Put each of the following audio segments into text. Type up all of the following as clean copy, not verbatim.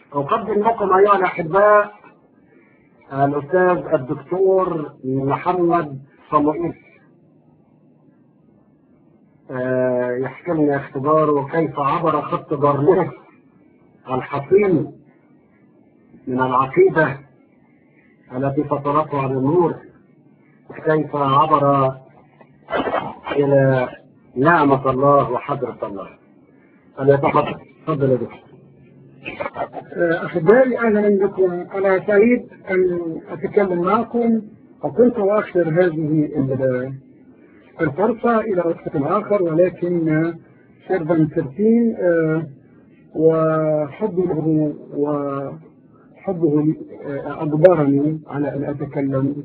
أقدم لكم أيها الأحباء الأستاذ الدكتور محمد صموئيل يحكي لنا اختباره وكيف عبر خط برنامج الحصين من العقيدة التي فطرته على النور، وكيف عبر إلى نعمة الله وحضرة الله. تفضل يا دكتور. أحبائي أهلا بكم. أنا سعيد أن أتكلم معكم، وكنت أؤخر هذه الفرصة إلى وقت آخر، ولكن سيرفن 13 وحبه أجبرني على أن أتكلم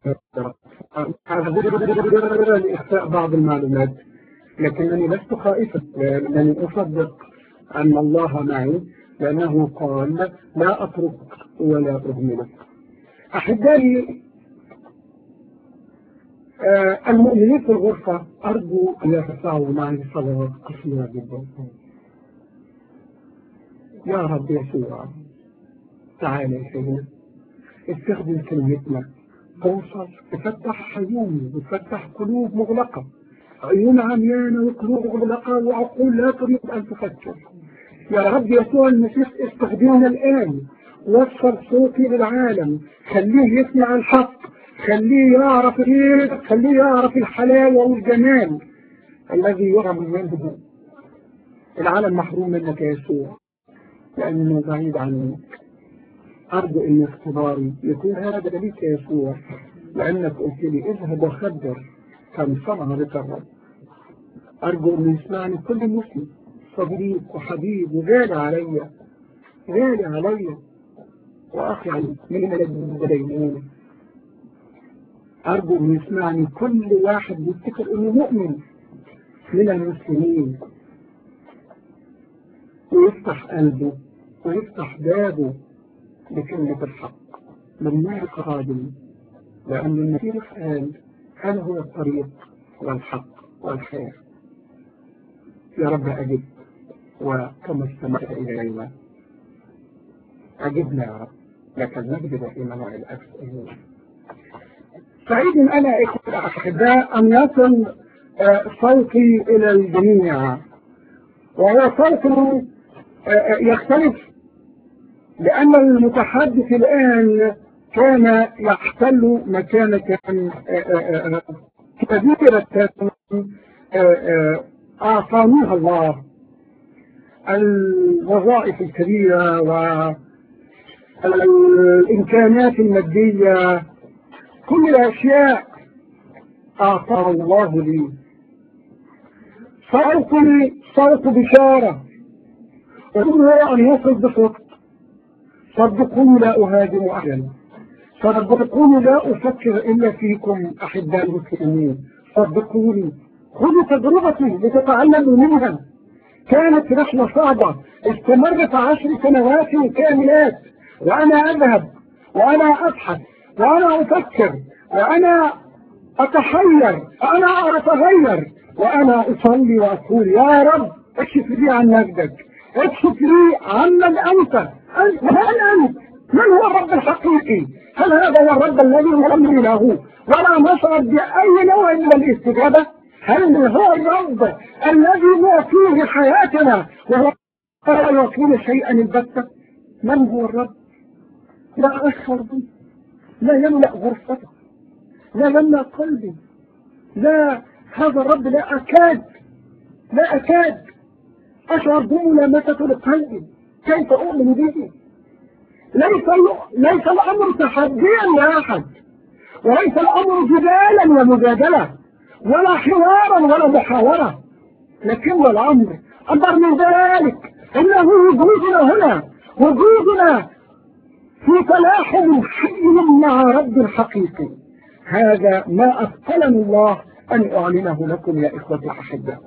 لإخفاء بعض المعلومات، لكنني لست خائفا لأنني أصدق أن الله معي، لأنه قال لا أترك ولا أهملك. أحبائي المؤمنين في الغرفة أرجو أن يتفاعلوا معي صلوات قصيرة جدا. يا رب يسوع تعالى يا سيدنا، استخدم كلمتنا توصل، تفتح عيون وتفتح قلوب مغلقة، عيون عميانة وقلوب مغلقة وعقول لا تريد أن تفكر. يا رب يسوع المسيح استخدمنا الآن، وصل صوتي للعالم، خليه يسمع الحق، خليه يعرف الخير، خليه يعرف الحلاوة والجمال الذي يرى منه العالم محروم منك يا يسوع لأنه بعيد عنك. أرجو أن اختباري يكون هذا ليك يا يسوع، لأنك قلت لي اذهب وخبر كم صنع لك الرب. أرجو أن يسمعني كل مسلم صديق وحبيب وغالي علي، غالي علي وأخي من الذين. أرجو أن يسمعني كل واحد يفتكر أنه مؤمن من المسلمين، ويفتح قلبه ويفتح بابه لكلمة الحق من نور قادم، لأن المسيح قال أنا هو الطريق والحق والخير. يا رب أجب، وكما استمعت إلينا أجبنا يا رب، لك المجد دائما وإلى الأبد. سعيد أنا أحباء أن يصل صوتي إلى الجميع، وهو صوت يختلف، لأن المتحدث الآن كان يحتل مكانة كبيرة أعطانيها الله، الوظائف الكبيرة والإمكانات المادية، كل الأشياء أعطاها الله لي. صوتي صوت بشارة، وهو أن يصل بصوت. صدقوني لا أهاجم أحدا، صدقوني لا أفكر إلا فيكم أحباء المسلمين، صدقوني خذوا تجربتي لتتعلموا منها. كانت رحلة صعبة استمرت 10 سنوات كاملات، وأنا أذهب وأنا أبحث وأنا أفكر وأنا أتحير وأنا أتغير وأنا أصلي وأقول يا رب اكشف لي عن مجدك، اكشف لي عمن أنت. من أنت؟ من هو الرب الحقيقي؟ هل هذا هو الرب الذي نؤمن له ولا نشعر بأي نوع من الاستجابة؟ هل هو الرب الذي يعطيه حياتنا وهو لا يعطينا شيئا البتة؟ من هو الرب؟ لا أشعر به، لا يملأ غرفتي، لا يملأ قلبي، لا، هذا الرب لا أكاد أشعر بملامسة لقلبي. كيف أؤمن به؟ ليس الأمر تحديا لأحد، وليس الأمر جدالا ومجادلة ولا حوارا ولا محاورة، لكن الأمر أكبر من ذلك، إنه وجودنا هنا، وجودنا في تلاحم حي مع رب حقيقي. هذا ما أثقلني الله أن أعلنه لكم يا إخوة الأحباء.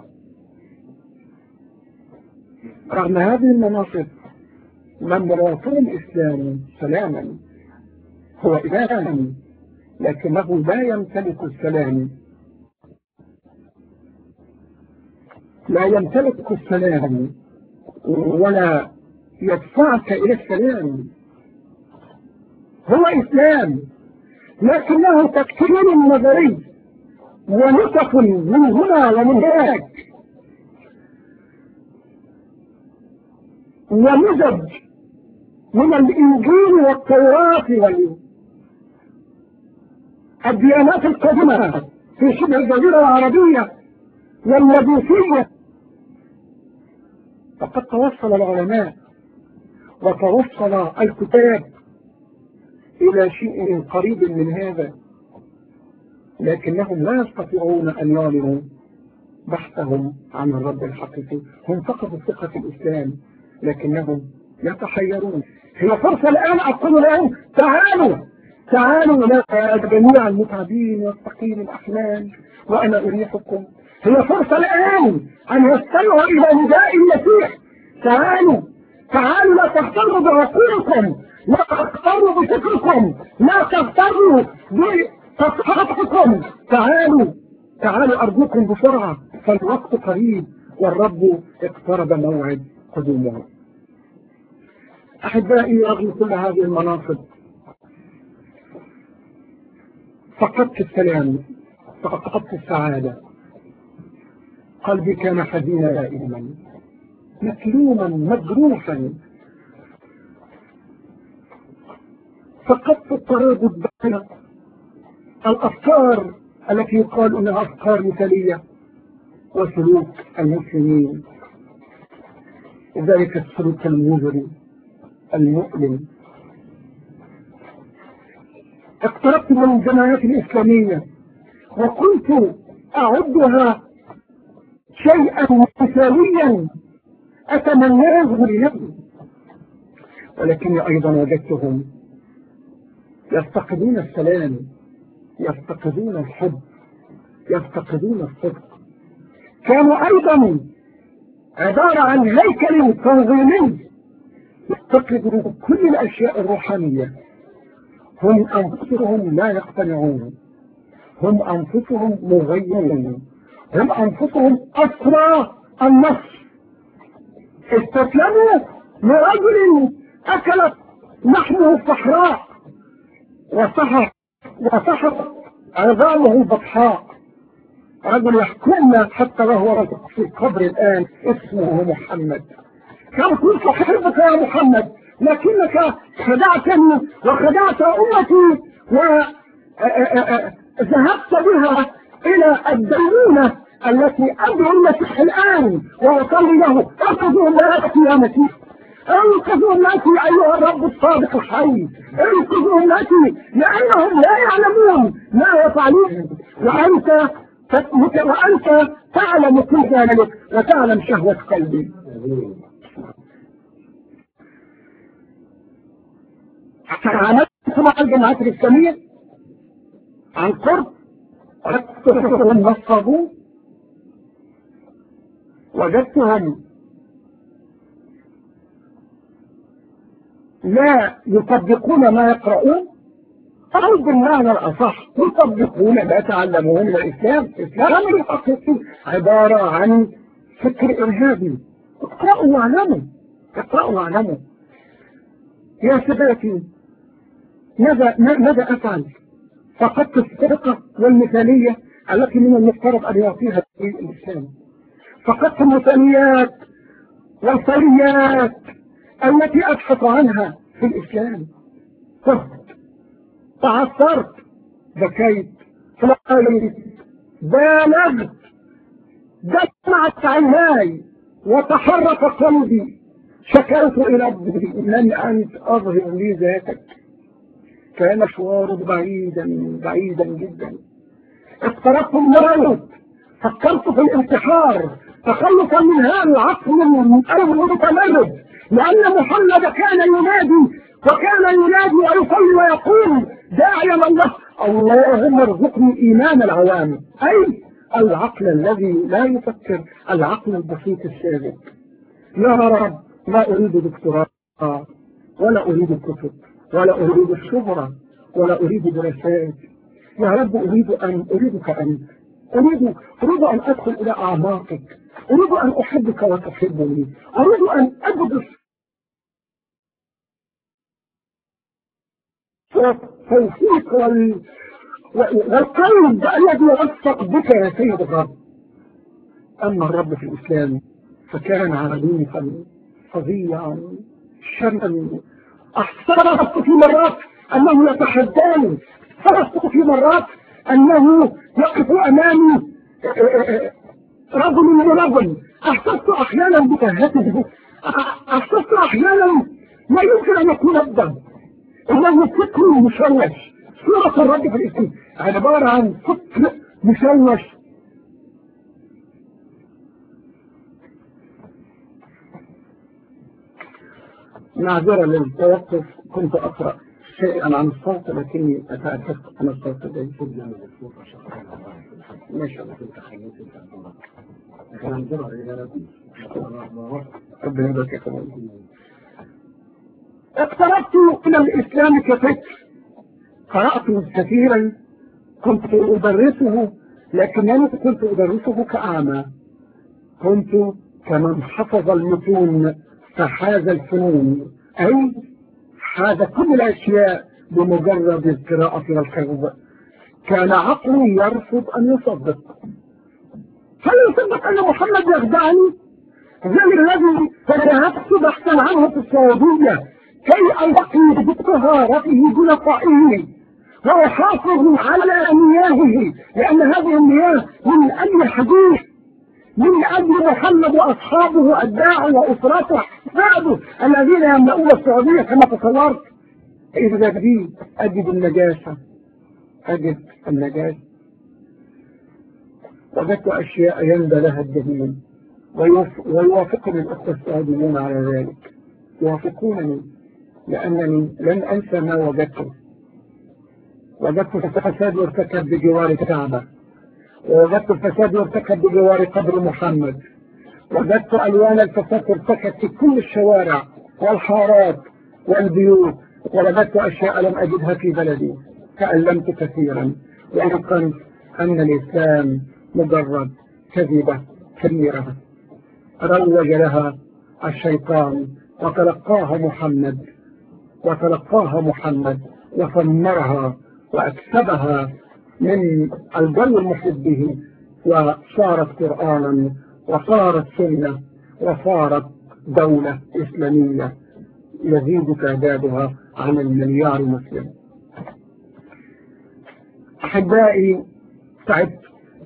رغم هذه المناصب، لم يرى الإسلام سلاما، هو إله، لكنه لا يمتلك السلام، لا يمتلك السلام ولا يدفعك إلى السلام، هو إسلام، لكنه تفكير نظري ونسخ من هنا ومن هناك ومزج من الإنجيل والتوراة والديانات القديمة في شبه الجزيرة العربية والمجوسية. فقد توصل العلماء وتوصل الكتاب إلى شيء قريب من هذا، لكنهم لا يستطيعون أن يعلنوا بحثهم عن الرب الحقيقي. هم فقدوا الثقة في الإسلام لكنهم يتحيرون. هي فرصة الآن أقول لهم تعالوا يا جميع المتعبين والثقيل الأحلام وأنا أريحكم. هي فرصة الآن أن يستمعوا إلى نداء المسيح. تعالوا لا تغتروا بعقولكم، لا تغتروا بفكركم، لا تغتروا بتصحيحكم. تعالوا أرجوكم بسرعة، فالوقت قريب والرب اقترب موعد قدومه. أحبائي، رغم كل هذه المناصب فقدت السلام، فقدت السعادة. قلبي كان حزينا دائما، مكلوما مجروحا. فقدت الترابط بين الأفكار التي يقال أنها أفكار مثالية وسلوك المسلمين، ذلك السلوك المزري المؤلم. اقتربت من الجماعات الإسلامية وكنت أعدها شيئا مثاليا أتمناه لنفسي، ولكني أيضا وجدتهم يفتقدون السلام، يفتقدون الحب، يفتقدون الصدق. كانوا أيضا عبارة عن هيكل تنظيمي يفتقدون كل الأشياء الروحانية. هم أنفسهم لا يقتنعون، هم أنفسهم مغيرون، هم أنفسهم أسرى النفس. استسلموا لرجل أكلت لحمه الصحراء وصحت عظامه بطحاء، رجل يحكمنا حتى وهو رجل في القبر الآن اسمه محمد. كان كنت أحبك يا محمد لكنك خدعتني وخدعت أمتي وذهبت بها إلى الدينونة التي أدعو المسيح الآن وأصلي له: انقذوا أمتي يا مسيح، انقذوا أمتي أيها الرب الصادق الحي، انقذوا أمتي لأنهم لا يعلمون ما يفعلون، وأنت تعلم كل ذلك وتعلم شهوة قلبي. تعاملت مع الجماعات الإسلامية عن قرب، وجدتهم نصبوا، وجدتهم لا يطبقون ما يقرؤون، أو بالمعنى الأصح يطبقون ما تعلمون من الإسلام. الإسلام الحقيقي عبارة عن فكر إرهابي. اقرأوا واعلموا، اقرأوا واعلموا. يا سادتي، ماذا أفعل؟ فقدت الثقة والمثالية التي من المفترض أن يعطيها الإسلام. فقدت المثاليات والثريات التي أبحث عنها في الإسلام. تعثرت، بكيت، فلقيت، بالغت، دمعت عيناي وتحرك قلبي. شكوت إلى ربي: من أنت؟ أظهر لي ذاتك. كان مشوار بعيدا جدا. اقتربت من الموت، فكرت في الانتحار تخلصا من هذا العقل المتمرد، لأن محمد كان ينادي ويصلي ويقول داعيا الله: اللهم ارزقني إيمان العوام، أي العقل الذي لا يفكر، العقل البسيط الساذج. يا رب، لا أريد دكتوراه ولا أريد كتب ولا أريد الشهرة ولا أريد دراسات. يا رب، أريدك أنت. أريد أن أدخل إلى أعماقك، أريد أن أحبك وتحبني، أريد أن أجد والتوفيق والقلب الذي يوفق بك يا سيد الرب. أما الرب في الإسلام فكان عنيفا فظيعا شرا. أحسرت في مرات أنه يتحداني، أحسرت في مرات أنه يقف أمامي رجل من رجل. أحسست أحيانا بتهته، أحسست أحيانا لا يمكن أن يكون أبدا إنه فكر مشوش. صورة الرب في الإسلام عبارة عن فكر مشوش. معذرة للتوقف، كنت أقرأ شيئا عن الصوت لكني أتأكدت أن الصوت جيد. ما شاء الله كنت خليت ربنا يبارك يا كمان. اقتربت إلى الإسلام كفكر، قرأت كثيرا، كنت أدرسه لكنني كنت أدرسه كأعمى، كنت كمن حفظ المتون فحاز الفنون، أي حاز كل الأشياء بمجرد القراءة والحفظ. كان عقلي يرفض أن يصدق. هل يصدق أن محمد يخدعني؟ زي الذي ذهبت بحثا عنه في السعودية كي ألقي بطهارته بنقائه ويحافظ على مياهه، لأن هذه المياه من أجل الحديث، من أجل محمد وأصحابه وأتباعه وأسرته بعده الذين يملؤون السعودية كما تصورت. إذا بدي أجد النجاسة، أجد النجاسة. وجدت أشياء يندى لها الجميل، ويوافقني الأخوة السعوديون على ذلك، يوافقونني لأنني لن أنسى ما وجدته. وجدت فساد يرتكب بجوار الكعبة، ووجدت الفساد يرتكب بجوار قبر محمد، وجدت ألوان الفساد ترتكب في كل الشوارع والحارات والبيوت، ووجدت أشياء لم أجدها في بلدي. تألمت كثيرا وأيقنت أن الإسلام مجرد كذبة كبيرة روج لها الشيطان وتلقاها محمد وثمرها وأكسبها من الجو المحيط به، وصارت قرآنا وصارت سنة وصارت دولة إسلامية يزيد تعدادها عن 1,000,000,000 مسلم. أحبائي، تعبت،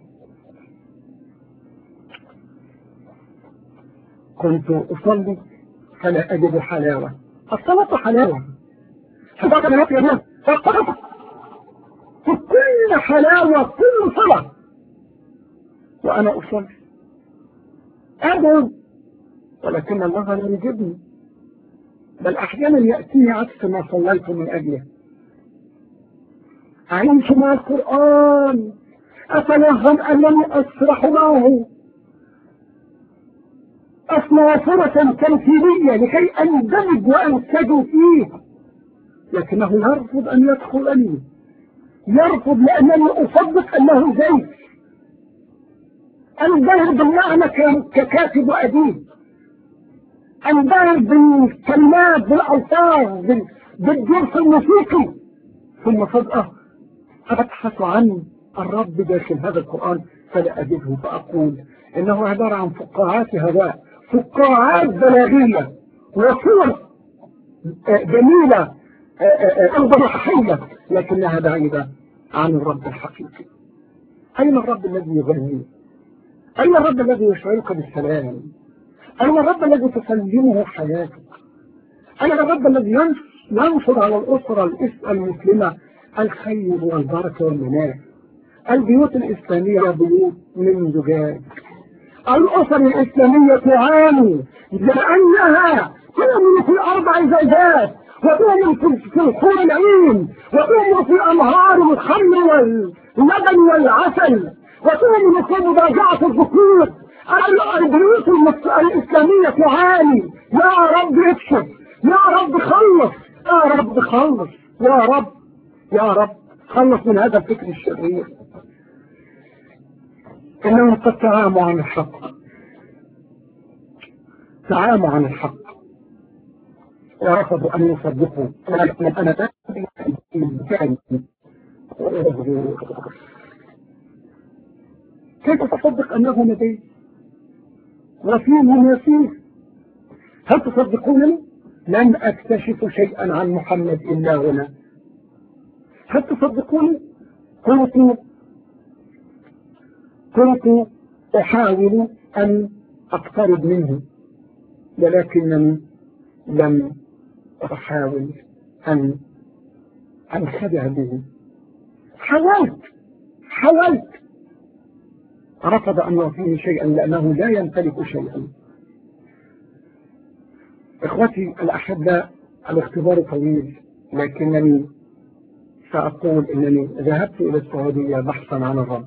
كنت أصلي فلا أجد حلاوة. الصلاة حلاوة، حضرت من أكل الناس في كل حلاوة، كل صلاة وأنا أصلي أدعو، ولكن الله لا يجبني، بل أحيانا يأتيني عكس ما صليت من أجله. أعيش مع القرآن، أتوهم أنني أسرح معه، أسمع صورة تمثيلية لكي أندمج وأنسجم فيه، لكنه يرفض أن يدخلني، يرفض لأنني أصدق أنه زيت. أنبهر بالمعنى ككاتب وأديب، أنبهر بالكلمات بالألفاظ بالجرس الموسيقي، ثم فجأة أبحث عن الرب داخل هذا القرآن فلا أجده، فأقول إنه عبارة عن فقاعات هواء، فقاعات بلاغية وصور جميلة أوضحية، لكنها بعيدة عن الرب الحقيقي. أين الرب الذي يغني؟ أين الرب الذي يشعرك بالسلام؟ أين الرب الذي تسلمه حياتك؟ أين الرب الذي ينشر على الأسرة المسلمة الخير والبركة والمناعة؟ البيوت الإسلامية بيوت من زجاج. الأسر الإسلامية تعاني لأنها تؤمن في 4 زوجات، وتؤمن في الحور العين، وتؤمن في أنهار الخمر واللبن والعسل، وتؤمن في مضاجعة الذكور. البيوت الإسلامية تعاني. يا رب اكشف، يا رب خلص، يا رب خلص، يا رب خلص من هذا الفكر الشرير. إنهم قد تعاموا عن الحق، تعاموا عن الحق ورفضوا أن يصدقوا. أنا كيف تصدق أنه نبي وفيه نسيه؟ هل تصدقونني؟ لن أكتشف شيئا عن محمد إلا هنا. هل تصدقوني؟ كنت أحاول أن أقترب منه، ولكنني لم أحاول أن أنخدع به. حاولت رفض أن يعطيني شيئا لأنه لا يمتلك شيئا. إخوتي الأحباء، الاختبار طويل، لكنني سأقول إنني ذهبت إلى السعودية بحثا عن الرب.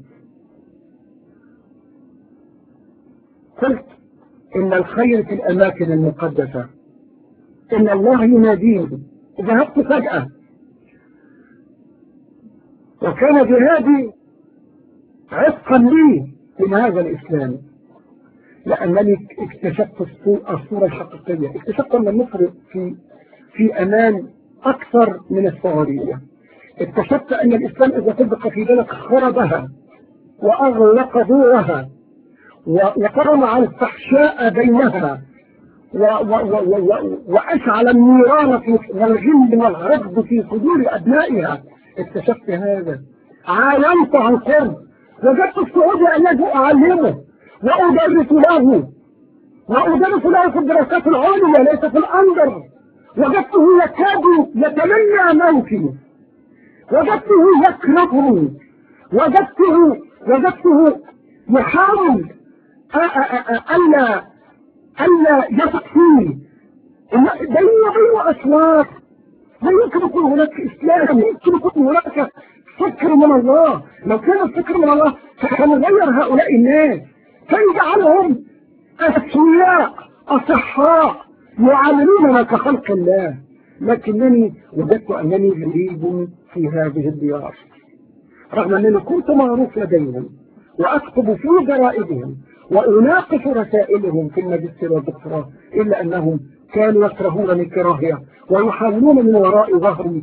قلت إن الخير في الأماكن المقدسة، إن الله يناديني. ذهبت فجأة، وكان جهادي عفقا لي من هذا الإسلام، لأنني اكتشفت الصورة الحقيقية. اكتشفت أن مصر في أمان أكثر من السعودية. اكتشفت أن الإسلام إذا طبق في بلد خربها وأغلق دورها وقرمع الفحشاء بينها وأشعل النيران والغل والغضب في صدور أبنائها. اكتشفت هذا، عالمت عن قرب، وجدت السعودي الذي أعلمه وأدرس له في الدراسات العليا ليس في الأندر. وجدته يكاد يتمنى موتي، وجدته يكرهني، وجدته يحاول ألا يثق فيه. بيني وبينه أسواق. لا يمكن يكون هناك إسلام، يمكن يكون هناك فكر من الله. لو كان الفكر من الله فنغير هؤلاء الناس، فنجعلهم أسوياء أصحاء يعاملوننا كخلق الله. لكنني وجدت أنني غريب في هذه الديار، رغم أنني كنت معروف لديهم وأكتب في جرائدهم وأناقش رسائلهم في الماجستير والدكتوراه، إلا أنهم كانوا يكرهونني كراهية ويحاولون من وراء ظهري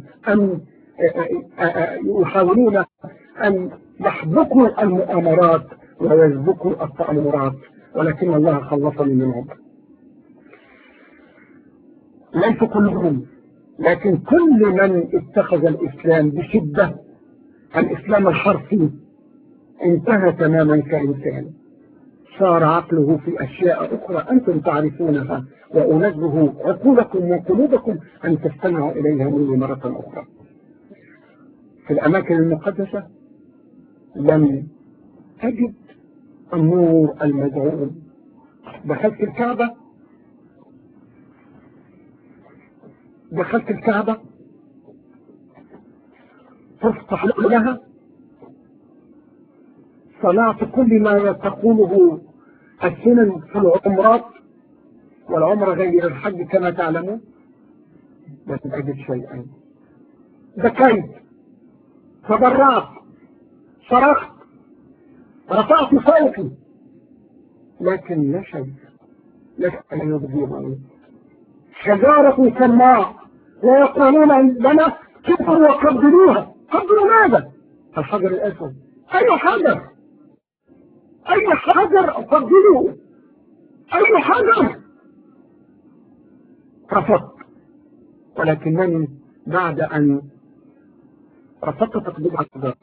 يحاولون أن يحبكوا المؤامرات ويسبكوا التأمرات، ولكن الله خلصني منهم. ليس كلهم، لكن كل من اتخذ الإسلام بشدة، الإسلام الحرفي، انتهى تماما كإنسان. صار عقله في أشياء أخرى أنتم تعرفونها، وأنزه عقولكم وقلوبكم أن تستمعوا إليها مني مرة أخرى. في الأماكن المقدسة لم أجد النور المزعوم. دخلت الكعبة تفتح لها، صنعت كل ما تقوله السنن في العمرات، والعمرة غير الحج كما تعلمون، لم أجد شيئا. بكيت، تضرعت، صرخت، رفعت صوتي، لكن لا شيء، ليس يبدينني. شجارة سماء ويقولون لنا كفروا وقبلوها. قبلوا ماذا؟ الحجر الأسود. أي حجر قبلوه، أي حجر. رفضت، ولكنني بعد أن رفضت تقبيل الحجر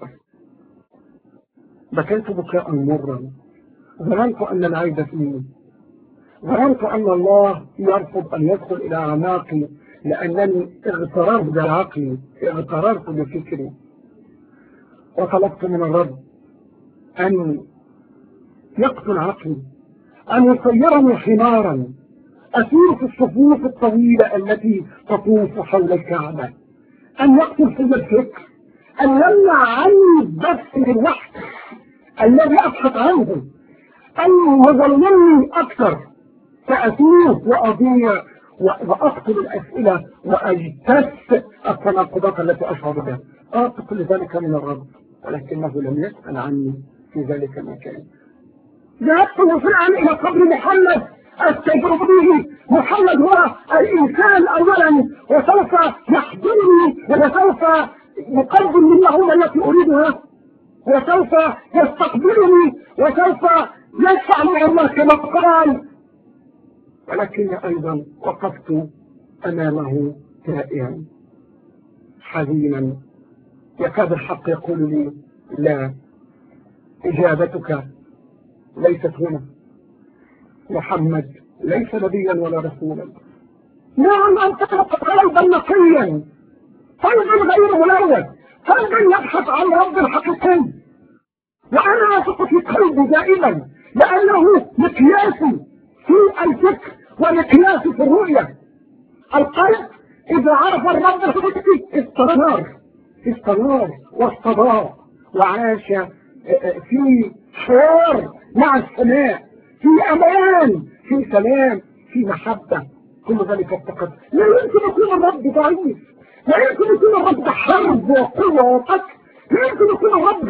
بكيت بكاء مرا. ظننت أن العيب فيني، ظننت أن الله يرفض أن يدخل إلى أعماقي، لأنني اغتررت بعقلي، اغتررت بفكري، وطلبت من الرب أن يقتل عقلي، أن يصيرني حمارا أسير في الصفوف الطويلة التي تطوف حول الكعبة، أن يقتل في الفكر، أن يمنع عني الدفع بالوحي الذي أبحث عنه، أن يظلمني أكثر، فأتوه وأضيع وأقتل الأسئلة وأجتث التناقضات التي أشعر بها. أعطي كل ذلك من الرب، ولكنه لم يسأل عني في ذلك المكان. ذهبت مسرعا إلى قبر محمد أستجرب به. محمد هو الإنسان أولا، وسوف يحضرني وسوف يقدم لي المعونة التي أريدها، وسوف يستقبلني، وسوف يدفع لي الله كما قال. ولكن أيضا وقفت أمامه تائها حزينا، يكاد الحق يقول لي لا، إجابتك ليست هنا، محمد ليس نبيا ولا رسولا. نعم أنت قلبا نقيا، قلبا غير ملوث، قلبا يبحث عن رب الحقيقي، وأنا أثق في قلبي دائما لأنه مقياسي في الفكر ومقياسي في الرؤية. القلب إذا عرف الرب الحقيقي استنار واستضاء وعاش في حوار مع السماء، في أمان، في سلام، في محبة. كل ذلك افتقد. لا يمكن يكون الرب ضعيف، لا يمكن يكون الرب حرب وقوة وقتل، لا يمكن يكون الرب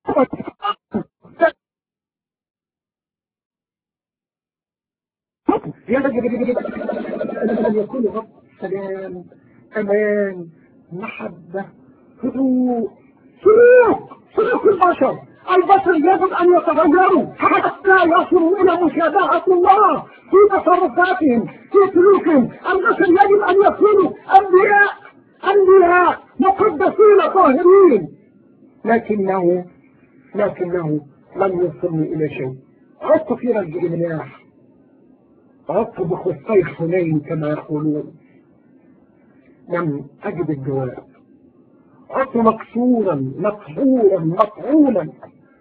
يجب أن يكون الرب سلام، أمان، محبة، هدوء، سلوك البشر. البشر يجب أن يتغيروا حتى يصلوا إلى مشابهة الله في تصرفاتهم، في سلوكهم. البشر يجب أن يكونوا أنبياء مقدسين طاهرين. لكنه لم يوصلني إلى شيء. عدت في رجع المناح، عدت بخصي حنين كما يقولون، لم أجد الجواب. عدت مكسورا مقهورا مطعونا،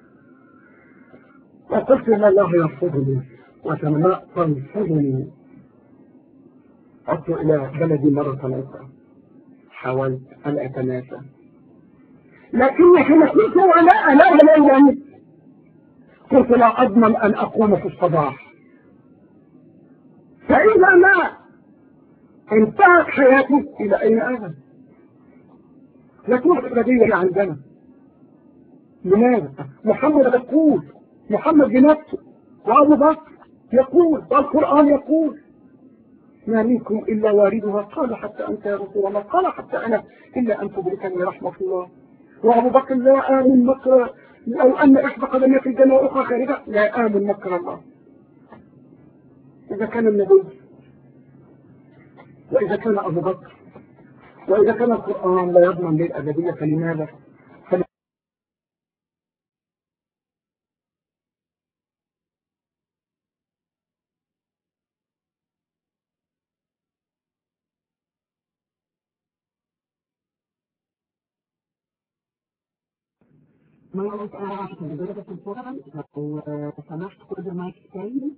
وقلت ان الله يرفضني وسماء تنفضني. عدت الى بلدي مرة اخرى، حاولت ان اتناسى، لكني حين كنت وانا انام ليلا كنت لا اضمن ان اقوم في الصباح، فاذا ما انتهت حياتي الى اين اذهب؟ لا توجد بديل عندنا. لماذا؟ محمد يقول، محمد بنفسه، وابو بكر يقول، والقرآن يقول ما منكم الا واردها، قال حتى انت يا رسول الله، قال حتى انا الا ان تدركني رحمة الله. وابو بكر لا امن مكر، لو ان احدى قدمي في الجنة واخرى خارجة لا امن مكر الله. اذا كان النبي، واذا كان ابو بكر، واذا كان القرآن لا يضمن لي الابدية، فلماذا؟ ما قلت أعرف بدرجة الفرع أو سمحت كل ما يستعيد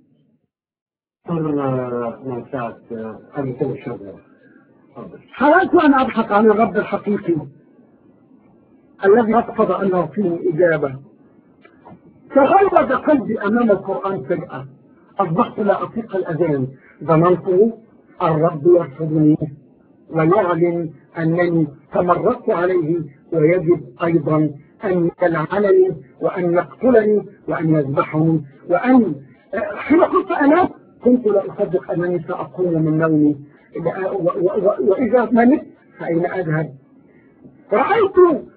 من ساعة أن يكون الشغل. حاولت أن أبحث عن الرب الحقيقي الذي أقصد أنه فيه إجابة. تغلب قلبي أمام القرآن فجأة، أصبحت لا أطيق الأذان، ظننت الرب يرفضني ويعلن أنني تمردت عليه، ويجب أيضا أن يلعنني وأن يقتلني وأن يذبحني، وأن حين كنت أنا كنت لا أصدق أنني سأقوم من نومي، وإذا ما مت فأين أذهب؟ رأيت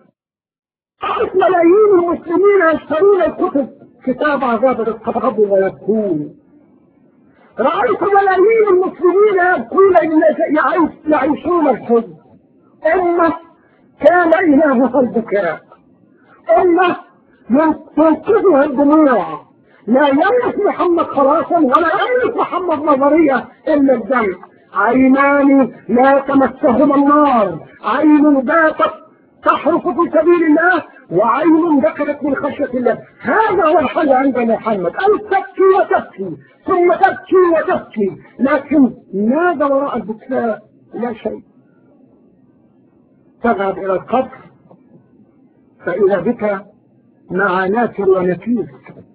ملايين المسلمين يشترون الكتب، كتاب عذاب القبر ويبكون. رأيت ملايين المسلمين يبكون يعيشون الحزن. أمة كان إلهها البكاء، أمة ينقذها الدموع، لا يملك محمد خلاصا ولا يملك محمد نظرية إلا الدم. عينان لا تمسهما النار، عين باتت تحرق في سبيل الله، وعين ذكرت من خشية الله. هذا هو الحل عند محمد، أن تبكي وتبكي ثم تبكي وتبكي، لكن ماذا وراء البكاء؟ لا شيء. تذهب إلى القبر فإذا بك مع ناكر ونكير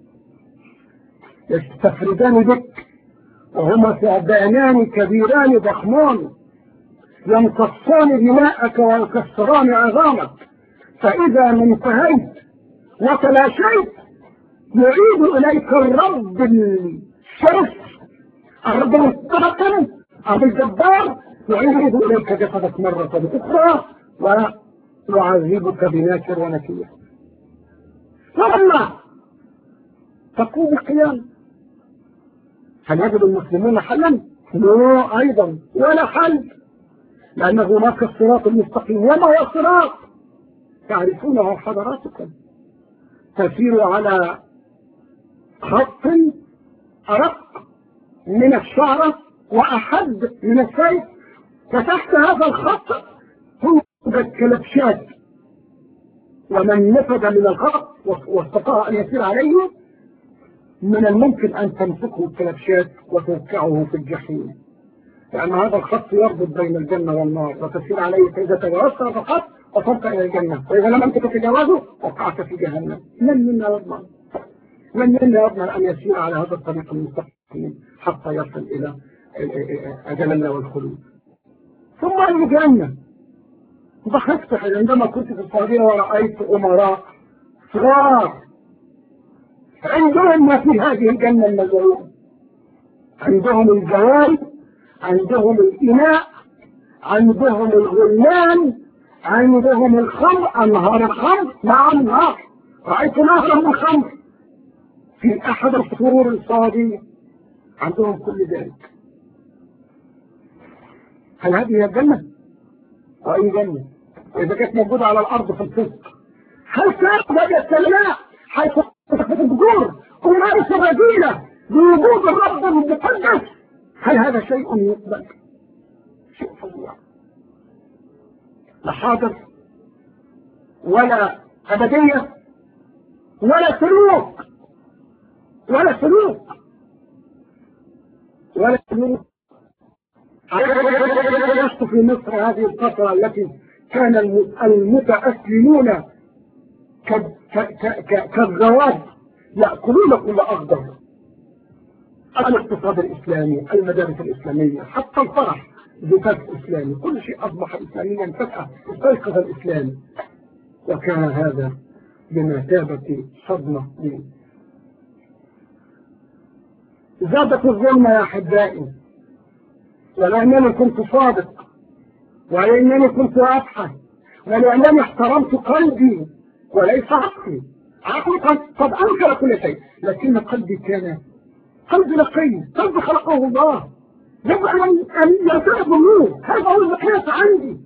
يستفردان بك، وهما ثعبانان كبيران ضخمان يمتصان دماءك ويكسران عظامك. فإذا ما انتهيت وتلاشيت يعيد إليك الرب الشرس، الرب المستقيم، الرب الجبار، يعيد إليك جسدك مرة أخرى يعذبك بناكر ونكير. ثم تقوم القيامة. هل يجد المسلمون حلا؟ لا أيضا ولا حل، لأن هناك الصراط المستقيم. وما هو الصراط؟ تعرفونه حضراتكم، تسير على خط أرق من الشعرة وأحد من السيف، فتحت هذا الخط توجد كلبشات، ومن نفذ من الخط واستطاع أن يسير عليه من الممكن أن تمسكه الكلبشات وتوقعه في الجحيم، لأن هذا الخط يربط بين الجنة والنار، وتسير عليه. فإذا تجاوزت هذا الخط وصلت إلى الجنة، وإذا لم أنت تتجاوزه وقعت في جهنم. من منا يضمن؟ من منا يضمن أن يسير على هذا الطريق المستقيم حتى يصل إلى أجلنا والخلود؟ ثم الجنة. ضحكت عندما كنت في السعودية ورأيت أمراء صغار عندهم ما في هذه الجنة المزعومة، عندهم الجواري، عندهم الإناء، عندهم الغلمان، عندهم الخمر، أنهار الخمر. نعم نهار، رأيت نهرا من الخمر في أحد القصور السعودية، عندهم كل ذلك. هل هذه هي الجنة؟ وأي جنة؟ إذا كانت موجودة على الأرض في الفسق، هل كانت وجدت السماء حيث الجور ومارس الرذيلة بوجود الرب المقدس؟ هل هذا شيء يقبل؟ شيء فظيع، لا حاضر ولا أبدية ولا سلوك ولا سلوك ولا سلوك. عشت في مصر هذه الفترة التي كان المتأسلمون كالزواج يأكلون كل أخضر، الاقتصاد الإسلامي، المدارس الإسلامية، حتى الفرح زفاف إسلامي، كل شيء أصبح إسلاميا فجأة استيقظ الإسلام. وكان هذا بمثابة صدمة لي. زادت الظلمة يا أحبائي، ولأنني كنت صادق، ولأنني كنت أضحك، ولأنني احترمت قلبي وليس عقلي. عقلي قد أنكر كل شيء، لكن قلبي كان قلبي نقي، قلبي خلقه الله، يجب أن يرتبط بالنور. هذا هو المقياس عندي،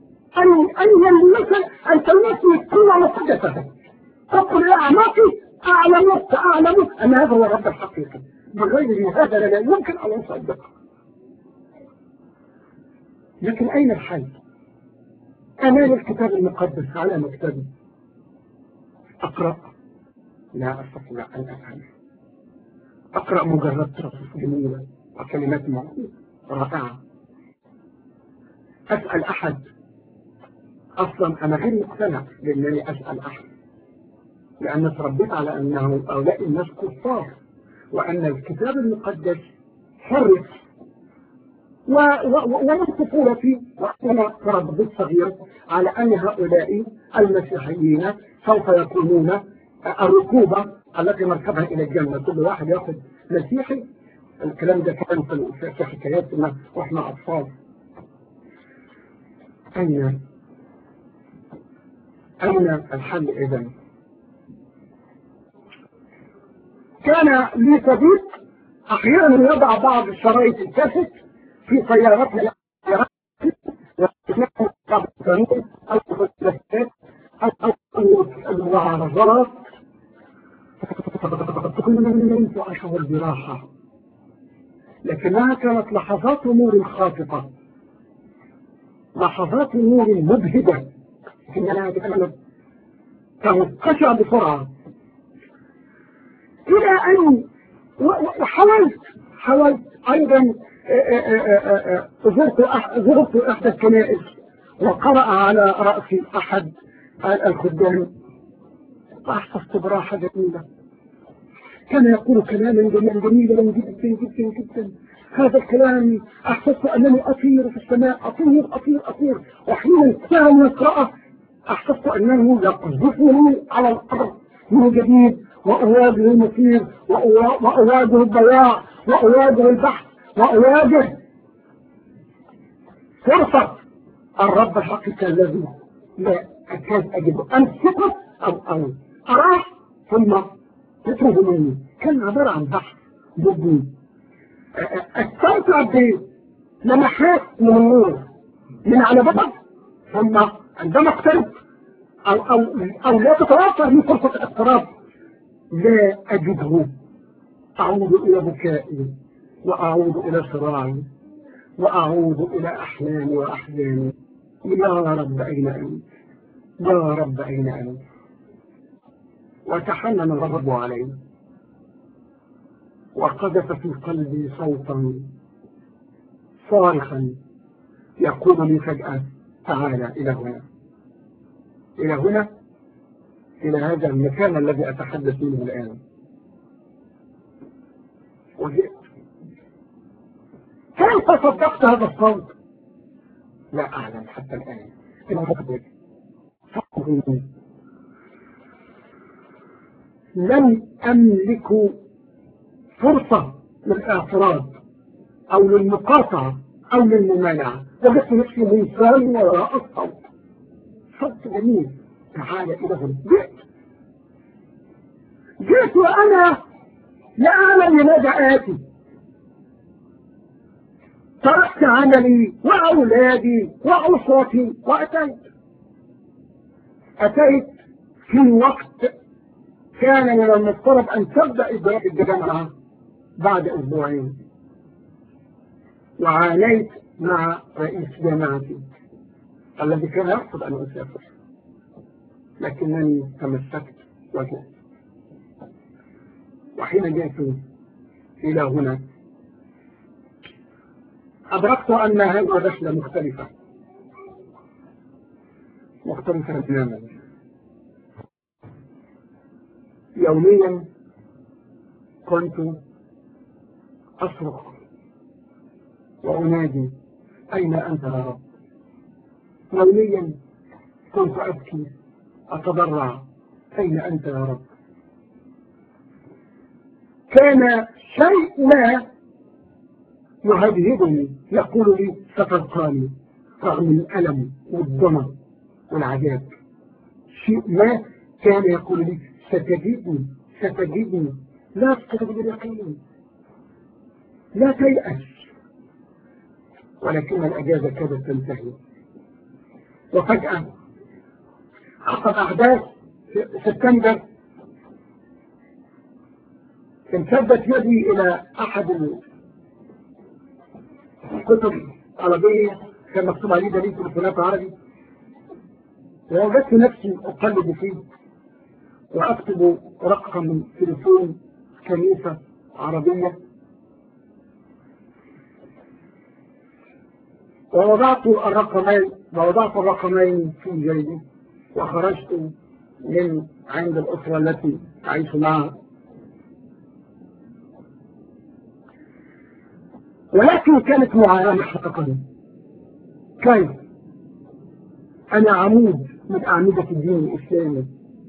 أن تلمسني قوة مقدسة، تدخل إلى أعماقي، أعلم أن هذا هو الرب الحقيقي. بغير هذا لا يمكن أن أصدق. لكن أين الحل؟ أمام الكتاب المقدس على مكتبي أقرأ، لا أستطيع أن أفهم. أقرأ مجرد رصص جميلة وكلمات رائعة. أسأل أحد، أصلا أنا غير مقتنع بأنني أسأل أحد، لأن تربيت على أنه هؤلاء الناس كفار، وأن الكتاب المقدس حرف. ومن طفولتي وأنا تربيت صغير على أن هؤلاء المسيحيين سوف يكونون الركوبة التي نركبها إلى الجنة، كل واحد يأخذ مسيحي. الكلام ده كان في حكاياتنا وإحنا أطفال. أين الحل إذن؟ كان لي صديق أحيانا يضع بعض الشرايط الكاسيت في سيارتنا أو المعارضات، كنت أشعر براحة، لكنها كانت لحظات نور خاطفة، لحظات نور مبهجة، إنها تنقشع بسرعة. إلى أن حاولت أيضا زرت إحدى الكنائس، وقرأ على رأسي أحد الخدام، فأحسست براحة جميلة. كان يقول كلاما جميلا جدا جدا جدا. هذا الكلام أحسست أنني أطير في السماء، أطير. وحين كان يقرأ أحسست أنه يقذفني على الأرض من جديد، وأواجه المثير، وأواجه الضياع، وأواجه البحث، وأواجه فرصة الرب الحقيقي الذي لا أكاد أجده أمسكه أو أراه ثم تطلب مني. كان عبارة عن بحث ضدي. استمتع بلمحات من النور من على بطن، ثم عندما اقترب أو لا تتوفر من فرصة الاقتراب لا أجده. أعود إلى بكائي وأعود إلى صراعي وأعود إلى أحلامي وأحزاني. يا رب أين أنت؟ يا رب أين أنت؟ وتحنن الرب علي وقذف في قلبي صوتا صارخا يقول لي فجأة تعال إلى هنا، إلى هنا، إلى هذا المكان الذي أتحدث منه الآن. وجئت. كيف صدقت هذا الصوت؟ لا أعلم حتى الآن. لم أملك فرصة للاعتراض أو للمقاطعة أو للممانعة. وجدت نفسي منسان وراء الصوت. صوت جميل تعال إلى هنا. جئت وأنا لا أعلم لماذا آتي. تركت عملي وأولادي وأسرتي وأتيت. أتيت في وقت كان من المفترض أن تبدأ إدارة الجامعة بعد أسبوعين، وعانيت مع رئيس جامعتي الذي كان يرفض أن أسافر، لكنني تمسكت وجئت. وحين جئت إلى هنا أدركت أن هذه رحلة مختلفة تماما. يوميا كنت أصرخ وأنادي أين أنت يا رب؟ يوميا كنت أبكي أتضرع أين أنت يا رب؟ كان شيء ما يهدهدني يقول لي ستلقاني رغم الألم والضمر والعذاب. شيء ما كان يقول لي ستجدني لا تفقد باليقين، لا تيأس. ولكن الأجازة كادت تنتهي، وفجأة عقب أحداث سبتمبر انسدت يدي إلى أحد الكتب عربية كان مكتوب عليه دليل تليفونات عربي، ووجدت نفسي أقلب فيه وأكتب رقم تليفون كنيسة عربية، ووضعت الرقمين في جيبي وخرجت من عند الأسرة التي أعيش معها. ولكن كانت معاناة حقيقية. كيف؟ أنا عمود من أعمدة الدين الإسلامي،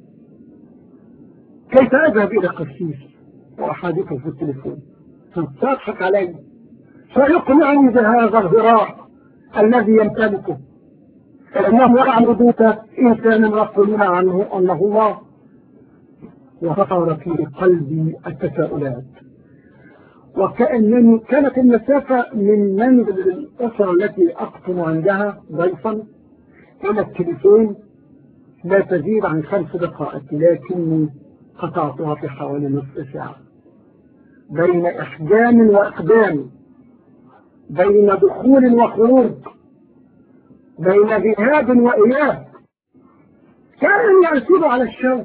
كيف أذهب إلى قسيس وأحادثه في التليفون سيضحك علي، سيقنعني بهذا الهراء الذي يمتلكه، فإنه يعبدك إنسان يقولون عنه أنه الله. وفطر في قلبي التساؤلات، وكأنني كانت المسافة من منزل الأسرة التي أقطن عندها ضيفا إلى التليفون لا تزيد عن 5 دقائق، لكني قطعتها في حوالي نصف ساعة بين إحجام وإقدام، بين دخول وخروج، بين ذهاب وإياب. كان يأسر على الشوك.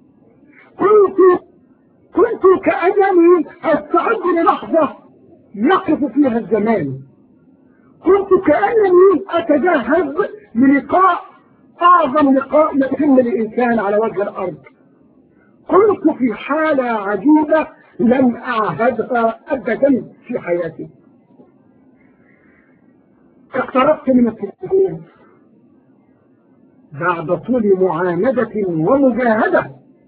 كنت كأنني أستعد للحظة يقف فيها الزمان. كنت كأنني أتجهز للقاء أعظم لقاء يتم للإنسان على وجه الأرض. كنت في حالة عجيبة لم أعهدها أبدا في حياتي. اقتربت من التلفزيون بعد طول معاندة ومجاهدة،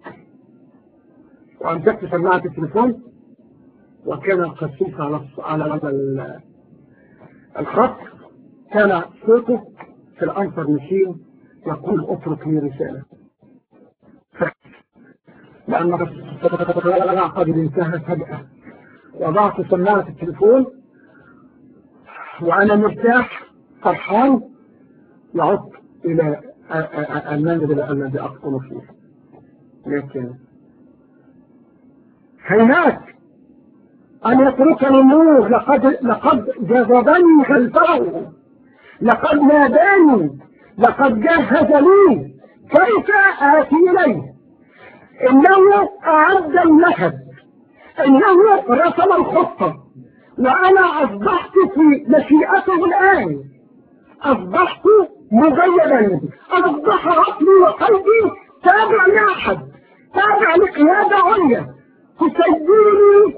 وأمسكت سماعة التليفون، وكان القسيس على الخط، كان صوته في الأنفر مشين يقول اترك لي رسالة، لأن قد انتهى فجأة. وضعت سماعة التليفون وأنا مرتاح فرحان، وعدت إلى المنزل الذي أسكن فيه. لكن هيهات أن يتركني النور، لقد جذبني خلفه، لقد ناداني، لقد جهز لي كيف آتي إليه. إنه أعد المشهد، إنه رسم الخطة، وأنا أصبحت في مشيئته الآن، أصبحت مجيدا، أصبح عقلي وقلبي تابع لأحد، تابع لقيادة عليا تسيرني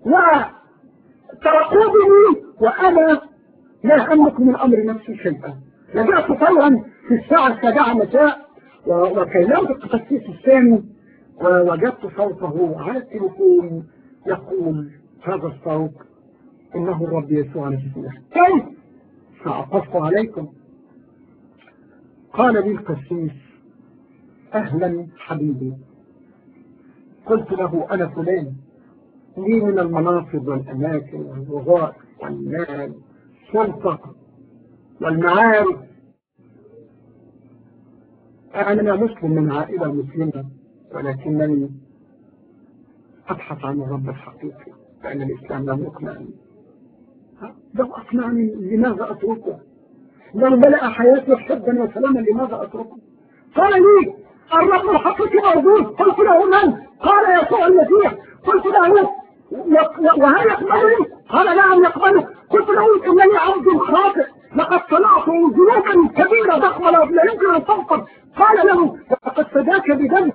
وترقبني، وأنا لا أملك من أمر نفسي شيئا. رجعت فورا في الساعة 7 مساء وكلمت التفتيش الثاني، ووجدت صوته على التليفون يقول هذا الصوت إنه الرب يسوع المسيح. كيف سأقص عليكم؟ قال لي القسيس أهلا حبيبي. قلت له أنا فلان، لي من المناصب والأماكن والوظائف والمال والسلطة والمعارف، أنا مسلم من عائلة مسلمة، ولكنني أبحث عن الرب الحقيقي، لأن الإسلام لم يقنعني. لو أقنعني لماذا أتركه؟ لو ملأ حياتي حبا وسلاما لماذا أتركه؟ قال لي الرب الحقيقي موجود. قلت له من؟ قال يسوع المسيح. قلت له وهل يقبلني؟ قال نعم يقبله. قلت له إنني عبد خاطئ، لقد صنعت ذنوبا كبيرة ضخمة لا يمكن أن تغفر. قال له لقد فداك بدم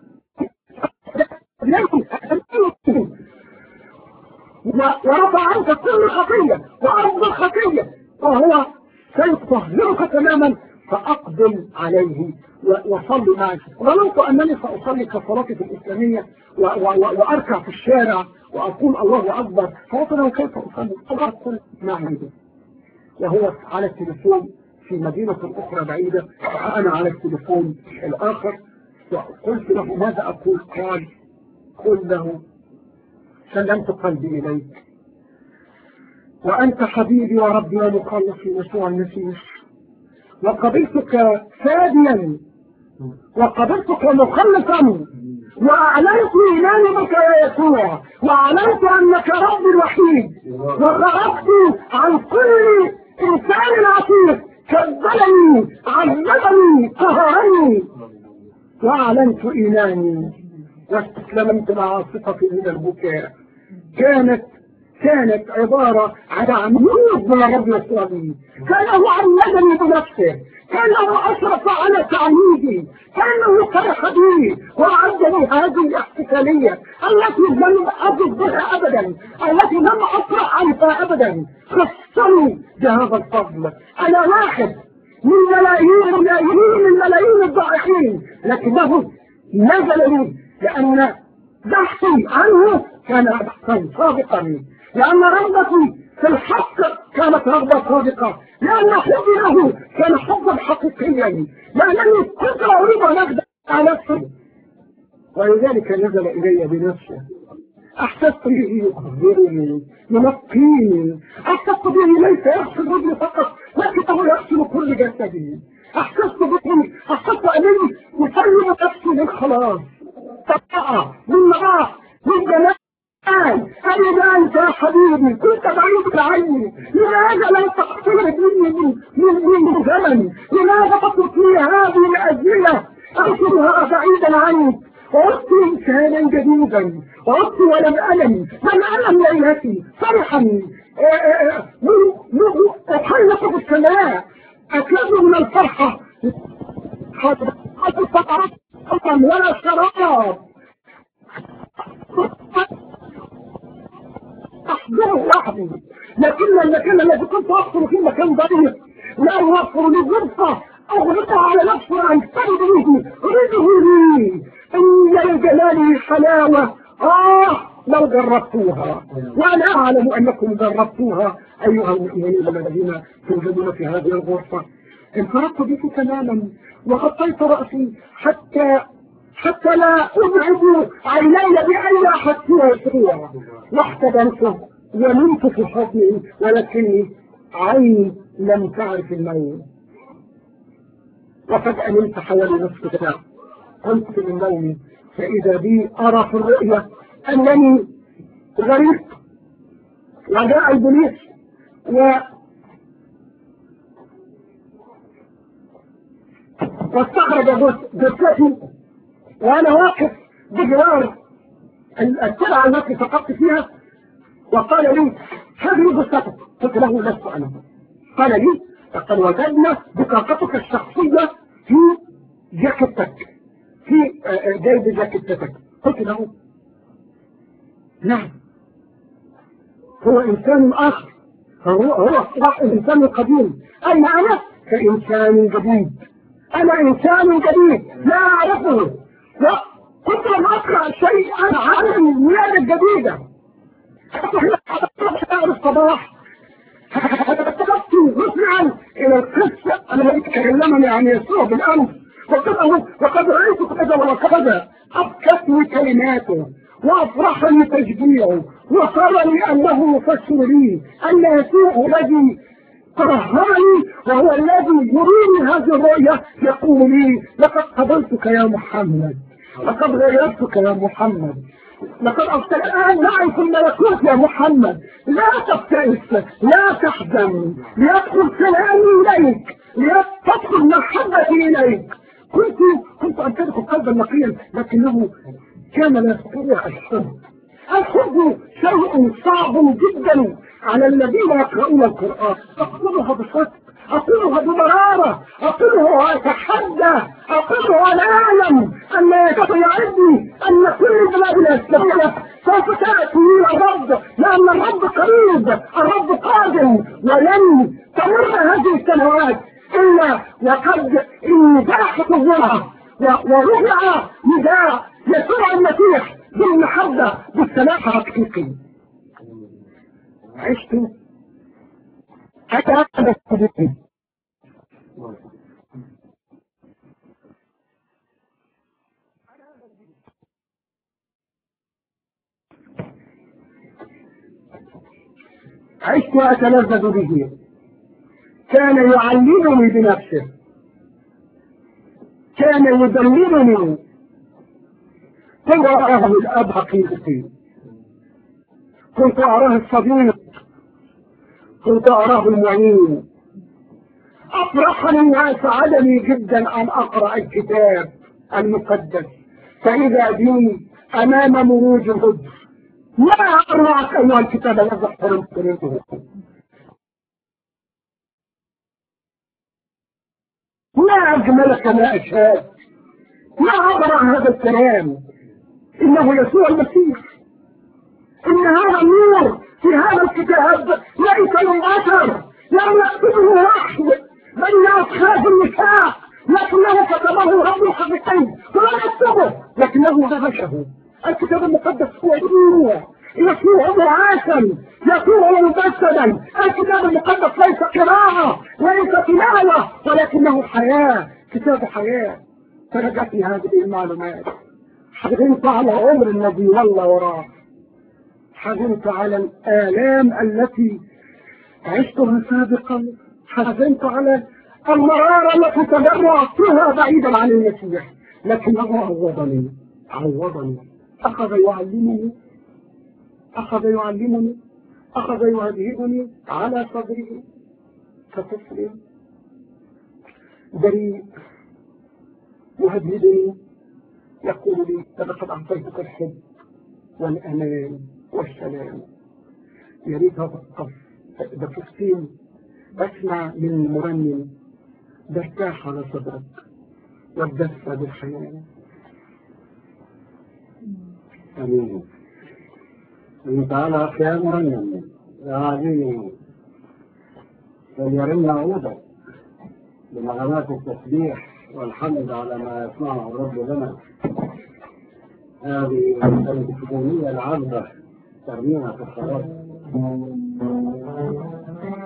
ورفع عنك كل خطية وأرض الخطية، وهو سيطهرك تماما، فأقبل عليه وصلي معي. ظننت أنني سأصلي كصلاتي في الإسلامية وأركع في الشارع وأقول الله أكبر. فقلت له كيف أصلي؟ أقول معي، وهو على التليفون في مدينة أخرى بعيدة، وأنا على التليفون الآخر. وقلت له ماذا أقول؟ قال قل له سلمت قلبي إليك، وأنت حبيبي وربي ومخلصي يسوع المسيح، وقبلتك فاديا وقبلتك مخلصا، وأعلنت إيماني بك يا يسوع، وأعلنت أنك ربي الوحيد، وخرجت عن كل إنسان عتيق كذبني عذبني قهرني، وأعلنت إيماني واستسلمت العاصفة من البكاء. كانت عبارة عن عمود من الرب يسوع لي، كانه عمدني بنفسه، كانه أشرف على تعميدي، كانه فرح بي وأعدني هذه الاحتفالية التي لم أجد بها أبدا، التي لم أطرح عنها أبدا. خصني بهذا الفضل. أنا واحد من ملايين الضائعين، لكنه نزل لي لأن بحثي عنه كان بحثا صادقا، لأن رغبتي في الحق كانت رغبة صادقة، لأن حبي له كان حبا حقيقيا، لأنني كنت أريد أن أخدع نفسي، ولذلك نزل إلي بنفسه. أحسست به يخبرني ينقيني، أحسست به ليس يغسل رجلي فقط لكنه يغسل كل جسدي. أحسست أنني يسلم نفسي للخلاص، طبعا من نراح من جمال. أنا أنت يا حبيبي كنت بعيد عني، لماذا لا تقترب مني من زمن؟ لماذا تتركني هذه الأزمنة أرسلها بعيدا عنك؟ وعدت إنسانا جديدا، وعدت ولم ألم ليلتي فرحا أحلق بالسماء، أكاد من الفرحة حتى فقرت حطا ولا شراب أحضره وحدي. لكن المكان الذي كنت أحضر فيه مكان ضيق، لا يوفر لي غرفة أغلقها على نفسي عن فرد منه رده لي. إن لجلاله حلاوة لو جربتوها، وأنا أعلم أنكم جربتوها أيها المؤمنين الذين توجدون في هذه الغرفة. انفردت بك تماما وغطيت رأسي حتى لا أبعد عيني بأي أحد سوى واحتضنته ونمت في حضني ولكني عيني لم تعرف النوم. وفجأة نمت حوالي نصف ساعة، قمت من نومي فإذا بي أرى في الرؤية أنني غريب، وجاء البوليس واستغرب جثتي وأنا واقف بجوار السرعة التي سقطت فيها، وقال لي هذه جثتك. قلت له لست أنا. قال لي لقد وجدنا بطاقتك الشخصية في جاكيتك، في جيب جاكيتك. قلت له نعم، هو إنسان آخر، هو الإنسان القديم، أين أنا؟ كإنسان جديد، أنا إنسان جديد لا أعرفه، كنت لم أقرأ شيئا عن المياه الجديدة. أعرف الصباح فتبقت مسرعا إلى القصة التي تكلمني عن يسوع بالأمس، وقد رأيت كذا وكذا. أبكتني كلماته وأفرحني تشجيعه، وقال لي أنه يفسر لي أن يسوع الذي طهرني وهو الذي يريني هذه الرؤية يقول لي لقد قبلتك يا محمد، لقد غيرتك يا محمد، لقد أصبحت الآن معي في الملكوت يا محمد. لا تبتئس، لا تحزن، ليدخل سلامي إليك، لتدخل محبتي إليك. كنت أمتلك قلبا نقيا، لكنه كان لا يستطيع الحب. الحب شيء صعب جدا على الذين يقرؤون القرآن. أقولها بصدق، أقولها بمرارة، أقولها وأتحدى، أقولها وأنا أعلم أن لا يستطيع عندي أن كل البلاد الإسلامية سوف تأتي إلى الرب، لأن الرب قريب، الرب قادم، ولن تمر هذه السنوات إلا وقد انزاحت الزرعة ورفع نداء يسوع المسيح بالمحبة بالسماحة الحقيقي. عشت أتعب الصديقين عشت أتلذذ به، كان يعلمني بنفسه، كان يدللني، كنت أراه الأب حقيقي، كنت أراه الصديق، كنت أراه المعين. أفرحني وأسعدني جدا أن أقرأ الكتاب المقدس، فإذا بي أمام مروج الهدى لا أقرأك أيها الكتاب الذي احترمته، لا أجملك ما أشاء، لا أقرأ هذا الكلام، إنه يسوع المسيح، إن هذا النور في هذا الكتاب ليس للبشر، لم يكتبه وحي بين أصحاب النساء، لكنه كتبه رب الحقيقي، ولا يكتبه لكنه غششه. الكتاب المقدس هو نور، يسوع معاشا، يسوع مجسدا. الكتاب المقدس ليس قراءة، ليس تلاوة، ولكنه حياة، كتاب حياة. فرجعتني هذه المعلومات، حزنت على عمر الذي ظل وراه، حزنت على الآلام التي عشتها سابقا، حزنت على المرارة التي تجرعتها بعيدا عن المسيح، لكنه عوضني، أخذ يعلمني، أخذ يهدئني على صدره كطفل بريء، يهدئني، يقول لي لقد أعطيتك الحب والأمان والسلام. يا ريت أتوقف دقيقتين أسمع من المرنم، برتاح على صدرك واتدفى بالحياة. امين. تعالى يا مرنم يا عزيزي، فليرن عودا بنغمات التسبيح والحمد على ما يصنعه الرب لنا. هذه السيمفونية العذبة ترميها في الخلاص.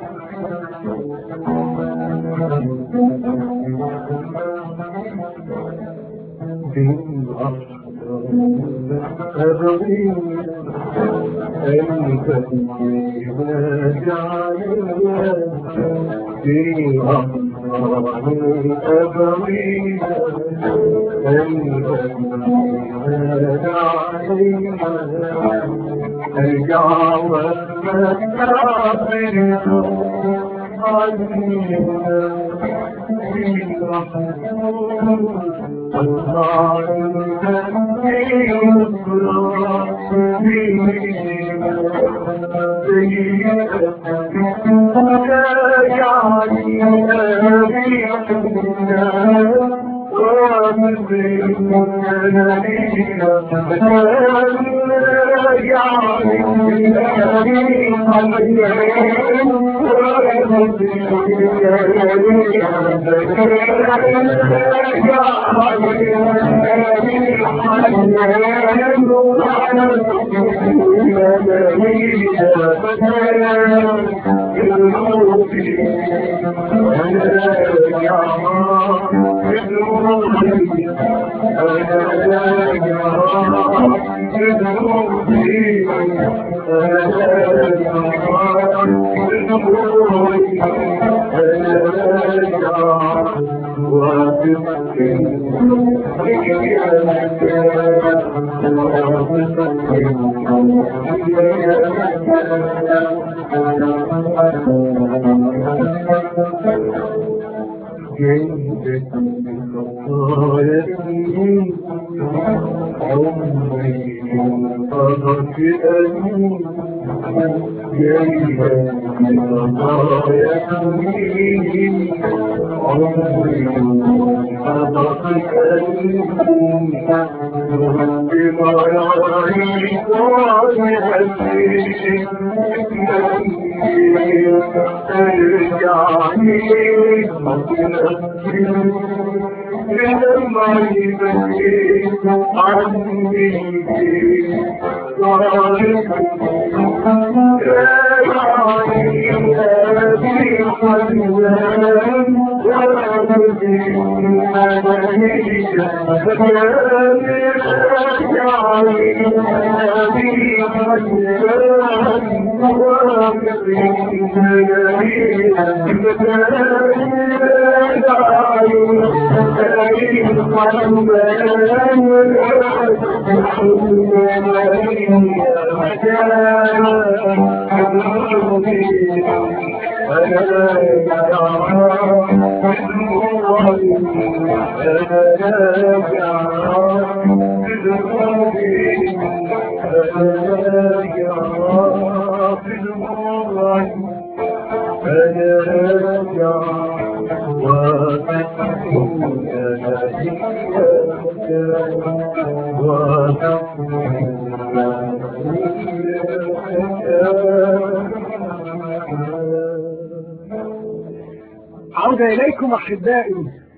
عودة إليكم أحبائي.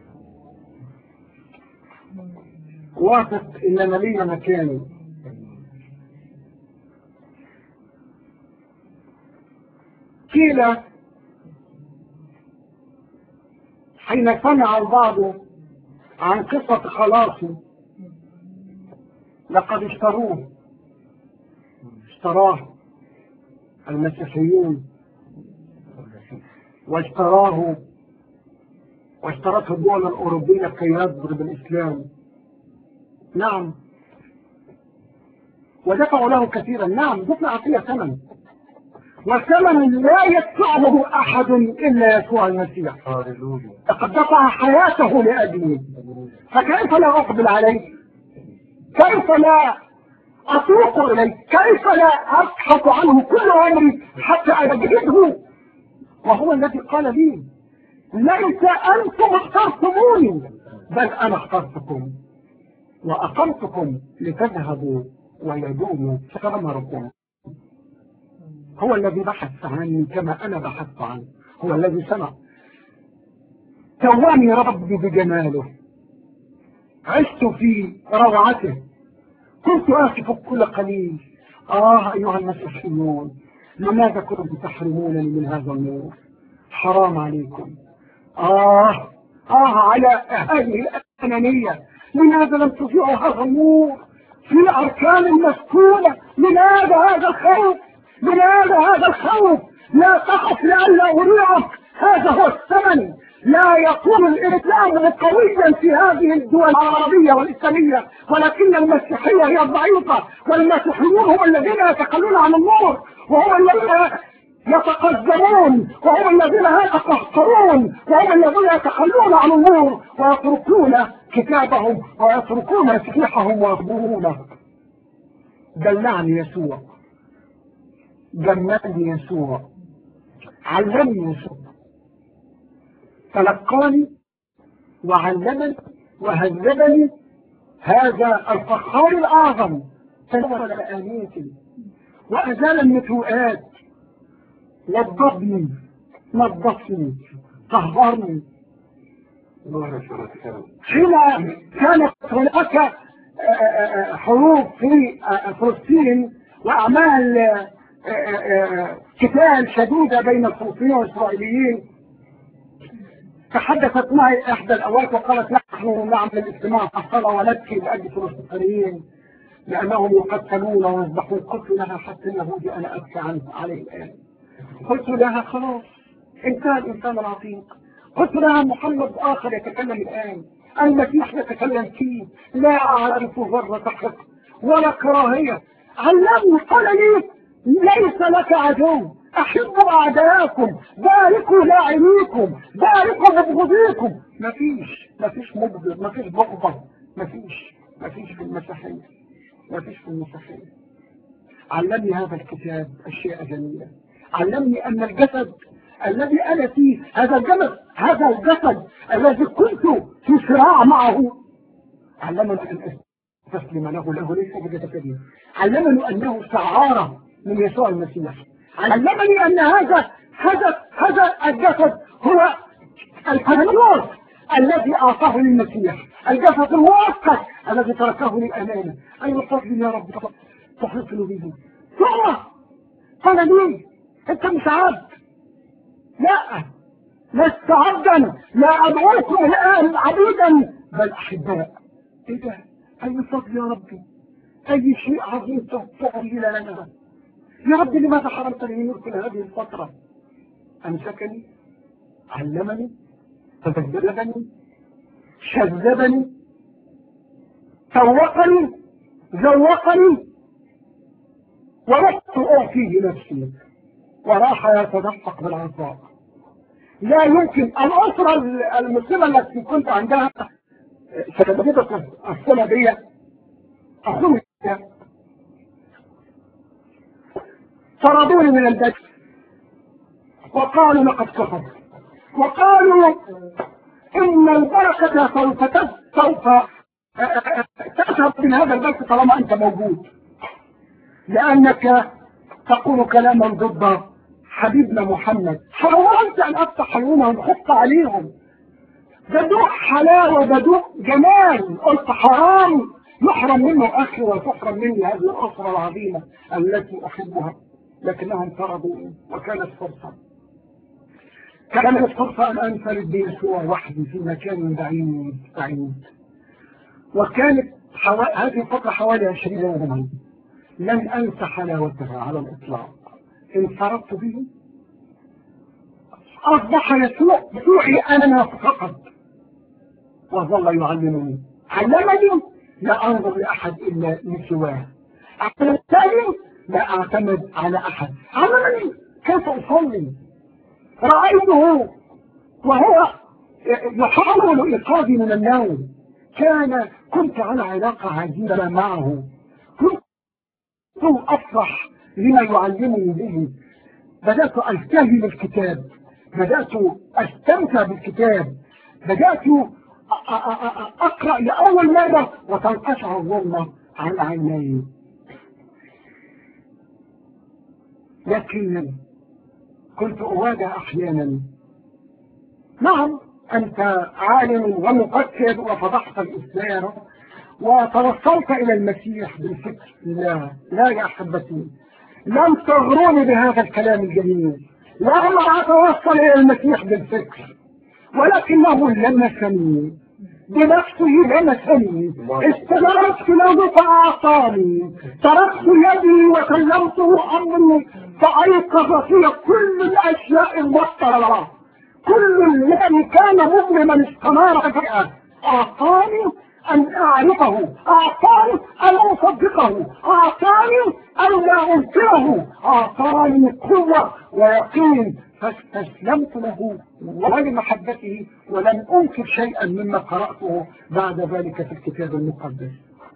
واثق إننا لي مكاني. قيل حين سمع البعض عن قصة خلاصي لقد اشتراه المسيحيون واشترته الدول الأوروبية كي يضرب الإسلام. نعم، ودفعوا له كثيرا. نعم، دفع فيه ثمن، وثمن لا يدفعه أحد إلا يسوع المسيح. لقد دفع حياته لأجلي، فكيف لا أقبل عليه؟ كيف لا أسوق إليه؟ كيف لا أبحث عنه كل عمري حتى أجده؟ وهو الذي قال لي ليس أنتم اخترتموني بل أنا اخترتكم وأقمتكم لتذهبوا ويدوموا ثمركم. هو الذي بحث عني كما أنا بحثت عنه، هو الذي سمع. تواني ربي بجماله، عشت في روعته، كنت آسف كل قليل. أيها المسيحيون، لماذا كنتم تحرمونني من هذا النور؟ حرام عليكم. على هذه الأنانية. لماذا لم تطيعوا هذا النور في أركان المسكونة؟ لماذا هذا الخوف؟ لماذا هذا الخوف؟ لا تخف لئلا أريعك، هذا هو الثمن. لا يكون الإسلام قويا في هذه الدول العربية والإسلامية، ولكن المسيحية هي الضعيفة، والمسيحيون هم الذين يتخلون عن النور، وهم الذين يتقدمون، وهم الذين يتقهقرون، وهم الذين يتخلون عن النور ويتركون كتابهم ويتركون مسيحهم ويقبلونه. دلعني يسوع، جمعني يسوع، علمني يسوع، تلقاني وعلمني وهذبني هذا الفخار الأعظم، تنور آنيتي وأزال النتوءات، وضبني، نظفني، طهرني. حين كانت هناك حروب في فلسطين وأعمال قتال شديدة بين الفلسطينيين والإسرائيليين، تحدثت معي إحدى الأوقات وقالت نحن نعمل اجتماع الصلاة ونبكي لأجل الفلسطينيين لأنهم يقتلون ويذبحون. قلت لها حتى اليهودي أنا أبكي عليه الآن. قلت لها خلاص انتهى الإنسان العتيق. قلت لها محمد آخر يتكلم الآن، المسيح يتكلم فيه، لا أعرف ذرة حقد ولا كراهية. علمني، قال لي ليس لك عدو، أحبوا أعداءكم، باركوا لاعنيكم، باركوا مبغضيكم. مفيش مبغض، مفيش بغضة، مفيش في المسيحية، مفيش في المسيحية. علمني هذا الكتاب أشياء جميلة. علمني أن الجسد الذي أنا فيه، هذا الجسد الذي كنت في صراع معه، علمني أن أستسلم له ليس بجسدي. علمني أنه سعارة من يسوع المسيح. علمني أن هذا الجسد هو القانون الذي أعطاه للمسيح، الجسد المؤقت الذي تركه للأمانة. أي فضل يا رب تحرقني به. ثم قال لي أنت مش عبد، لا لست عبدا، لا أدعوكم الآن عبيدا بل أحباء. إيه ده؟ أي فضل يا ربي، أي شيء عظيم تفعل لنا يا رب. لماذا حرمتني من ملك هذه الفترة؟ أمسكني، علمني، تذبذبني، شذبني، سوقني، ذوقني، ورحت أعطيه نفسي وراح يتدفق بالعطاء. لا يمكن الأسرة المسلمة التي كنت عندها سببت السنة دي أخوي طردوني من البيت وقالوا لقد كفر، وقالوا إن البركة سوف تذهب من هذا البيت طالما أنت موجود، لأنك تقول كلاما ضد حبيبنا محمد. حاولت أن أفتح عيونهم، خط عليهم، بدوق حلاوة، بدوق جمال. قلت حرام يحرم منه أخي وتحرم مني هذه الأسرة العظيمة التي أحبها، لكنهم طردوني. وكانت فرصة أن أنفرد بيسوع وحدي في مكان بعيد. وكانت هذه الفترة حوالي 20 يوما لن أنسى حلاوتها على الإطلاق. انفردت به، أصبح يسوعي أنا فقط، وظل يعلمني. علمني لا أنظر لأحد إلا لسواه، علمني لا أعتمد على أحد، علمني كيف أصلي. رأيته وهو يحاول إيقاظي من النوم. كنت على علاقة عجيبة معه، كنت أفرح لما يعلمني به. بدأت ألتهي بالكتاب، بدأت أستمتع بالكتاب، بدأت أقرأ لأول مرة وتنقشع الظلمة عن عيني. لكن كنت أواجه أحيانا، نعم أنت عالم ومفكر وفضحت الإسلام وتوصلت إلى المسيح بالفكر. لا يا أحبتي، لم تغروني بهذا الكلام الجميل، وأنا أتوصل إلى المسيح بالفكر، ولكنه لمسني بنفسه، لمسني، استمرت له فأعطاني، تركت يدي وكلمته أمري فأيقظ في كل الأشياء المضطرة، كل الذي كان مظلما استنار فجأة. أعطاني أن أعرفه، أعطاني أن أصدقه، أعطاني أن لا أنكره، أعطاني قوة ويقين، فاستسلمت له ولمحبته ولم أنكر شيئا مما قرأته بعد ذلك في الكتاب المقدس.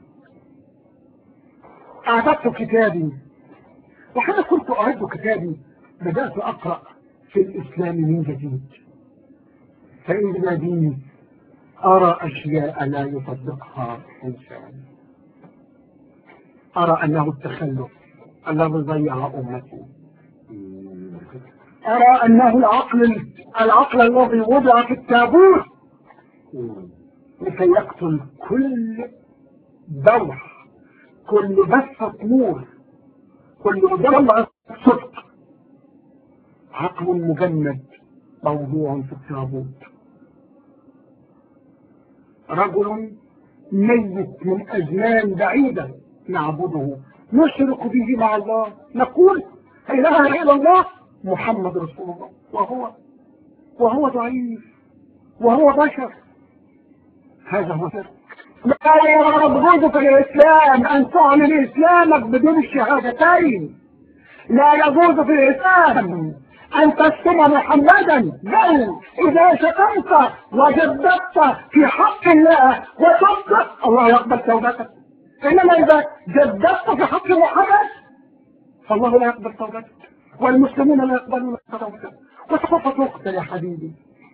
أعددت كتابي، وحين كنت أعد كتابي بدأت أقرأ في الإسلام من جديد، فإذا بي أرى أشياء لا يصدقها إنسان. أرى أنه التخلف الذي ضيع أمتي، أرى أنه العقل الذي وضع في التابوت لكي يقتل كل دوح، كل بثة نور، كل دمعة صدق، عقل مجند موضوع في التابوت. رجل ميت من أزمان بعيدة نعبده، نشرك به مع الله، نقول لا إله إلا الله محمد رسول الله، وهو ضعيف وهو بشر. هذا هو فرق. لا يجوز في الإسلام أن تعلن إسلامك بدون الشهادتين، لا يجوز في الإسلام أن تشتم محمدا، بل إذا شتمت وجددت في حق الله وتبت الله يقبل توبتك، إنما إذا جددت في حق محمد فالله لا يقبل توبتك والمسلمين لا يقبلون توبتك وسوف تقتل يا حبيبي.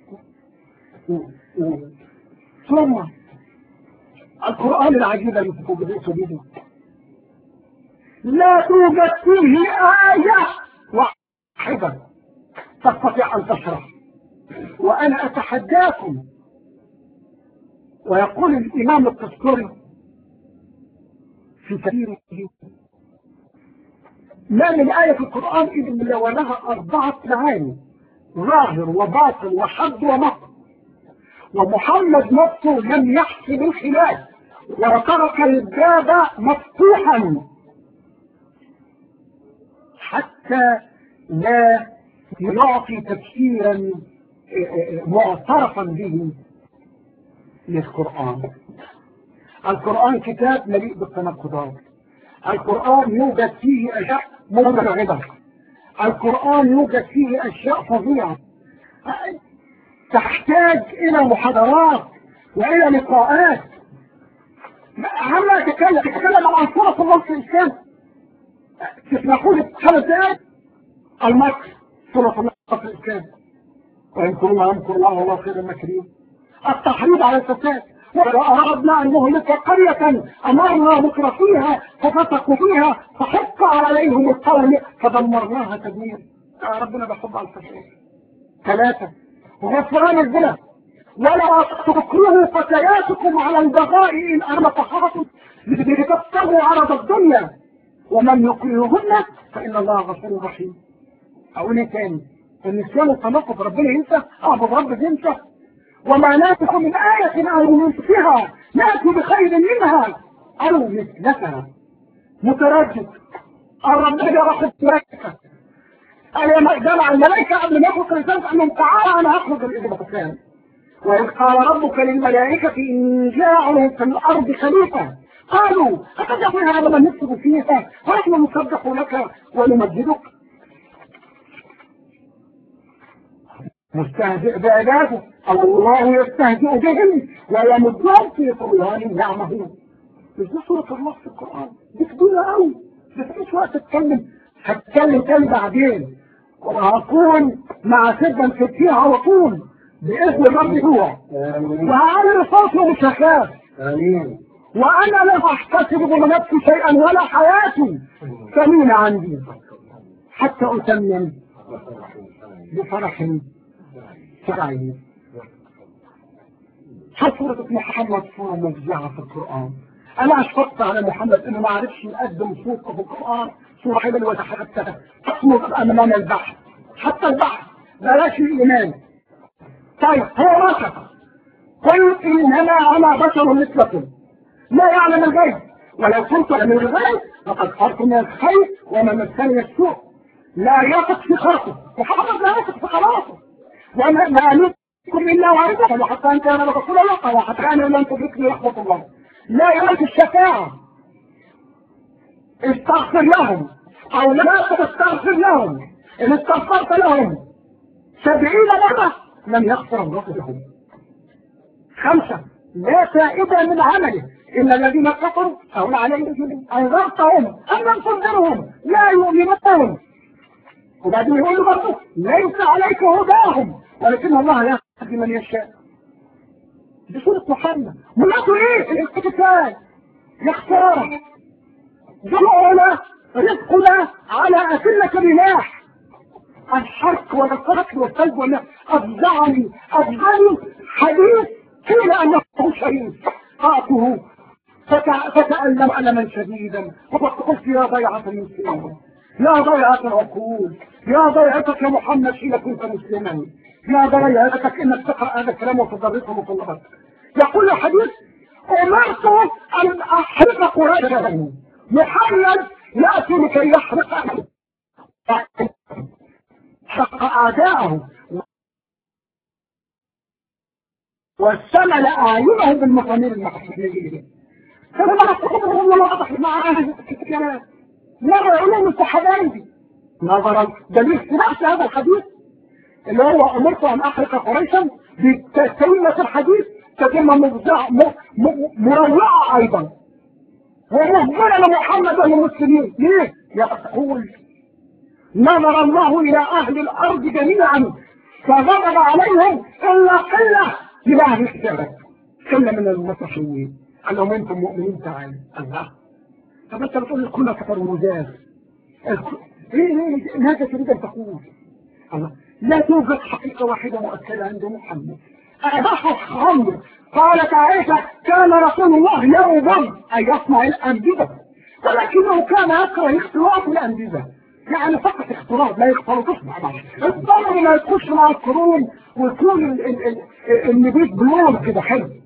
ثم القرآن العجيب الذي تقبلت به لا توجد فيه آية واحدة تستطيع أن تشرح، وأنا أتحداكم. ويقول الإمام الطستوري في تفسيره ما من آية في القرآن إلا ولها 4 معاني: ظاهر وباطن وحد ومطر. ومحمد نفسه لم يحسب الخلاف وترك الباب مفتوحا حتى لا يعطي تفسيرا معترفا به للقرآن. القرآن كتاب مليء بالتناقضات، القرآن يوجد فيه أشياء مرعبة، القرآن يوجد فيه أشياء فظيعة تحتاج إلى محاضرات وإلى لقاءات. عما تتكلم عن صورة الله في الإسلام تسمحوا لي 5 دقائق. المكر صورة الله في الإسلام، وإن كنا نمكر الله والله خير الماكرين. التحريض على الفساد، وأردنا أن نهلك قرية أمرنا مترفيها ففتقوا فيها فحق عليهم القول فدمرناها تدمير. ربنا بيحب على الفساد. 3 غفران الزنا، ولا تكرهوا فتياتكم على البغاء إن أرمتحركم لتبتغوا عرض الدنيا ومن يكرههن فإن الله غفور رحيم. أقول إيه تاني؟ النسيان والتناقض ربنا ينسى؟ أعبد رب ينسى؟ وما ناتكم من آية أو ننسها نأتي بخير منها أو مثلها. متردد الرب يرحب الملائكة، أنا جمع الملائكة قبل ما يخلق الإنسان أنهم تعالى أنا أخرج الإنسان. وإذ قال ربك للملائكة إن جاعل في الأرض خليفة قالوا أتجعل هذا من نفسه فيها ونحن نسبح لك ونمجدك. مستهزئ بعباده الله يستهزئ بهم ويمدهم في طغيان يعمهون. مش دي سورة الله في القرآن؟ دي كبيرة قوي، مفيش وقت اتكلم، هتكلم تاني بعدين وهكون مع سيدنا الفتيه على طول بإذن الرب هو، وهعمل صوت ومش هخاف. وأنا لا أحتسب بنفسي شيئا ولا حياتي ثمينة عندي حتى أتمم بفرح شرعي. سورة محمد سورة مفزعة في القرآن. أنا أشفقت على محمد إنه ما عرفش يقدم صوته في القرآن، سورة حلوة وتحدثها تصمد أمام البحث حتى البحث بلاش الإيمان. طيب هو وصف قل إنما أنا بشر مثلكم لا يعلم الغيب ولو كنت من الغيب لقد صرت من الخير وما مسني السوء. لا يثق في خلقه محمد لا يثق في خلاصه وما عليكم إلا واردة وحتى أن كان رسول الله وحتى أن لن تدركني رحمة الله. لا يريد الشفاعة استغفر لهم أو لا تستغفر لهم إن استغفرت لهم 70 مرة لم يغفر الله لهم. 5 لا فائدة من عمله إلا الذين كفروا أو عليهم أنذرتهم أم لم تنذرهم لا يؤمنون. وبعدين يقول له برضه ليس عليك هداهم ولكن الله يهدي من يشاء. دي سورة محمد. ملاته ايه؟ الاستكفال يختار جمعنا رزقنا على أسلة رماح. الحرق والقتل والسلب والنهب أفزعني حديث قيل أنه شريف فأته فتألم ألما شديدا وقلت يا ضيعة المسلمين يا ضيعة العقول يا ضيعتك يا محمد حين كنت مسلما يا ضيعتك إنك تقرأ هذا الكلام وتدرسه مطلقا. يقول الحديث أمرت أن أحرق قريشا محمد يأتي لكي يحرق حق أعداءه واستمل أعينهم بالمقامير المحسنين. فلما أتخذهم الله أضح معاه الكلام مرة علوم الصحابين نظرا دليل في نفس هذا الحديث اللي هو أمرت أن أحرق قريشا بتسلمة الحديث تتم مروعة أيضا ومهملة لمحمد والمسلمين. ليه؟ يقول نظر الله إلى أهل الأرض جميعا فغضب عليهم إلا قلة من أهل الكتاب قلة من المسيحيين قال لهم أنتم مؤمنين تعالوا. الله طب أنت بتقول كلنا كفروا مجاز ماذا تريد أن تقول؟ الله لا توجد حقيقة واحدة مؤكدة عند محمد. أباح الخمر قالت عائشة كان رسول الله يوما أن يصنع الأنبياء ولكنه كان يكره اختلاط الأنبياء يعني فقط اختلاط لا يختلطوش مع بعض. الضمر ما يكونش مع القرون ويكون النبيت بلون كده حلو.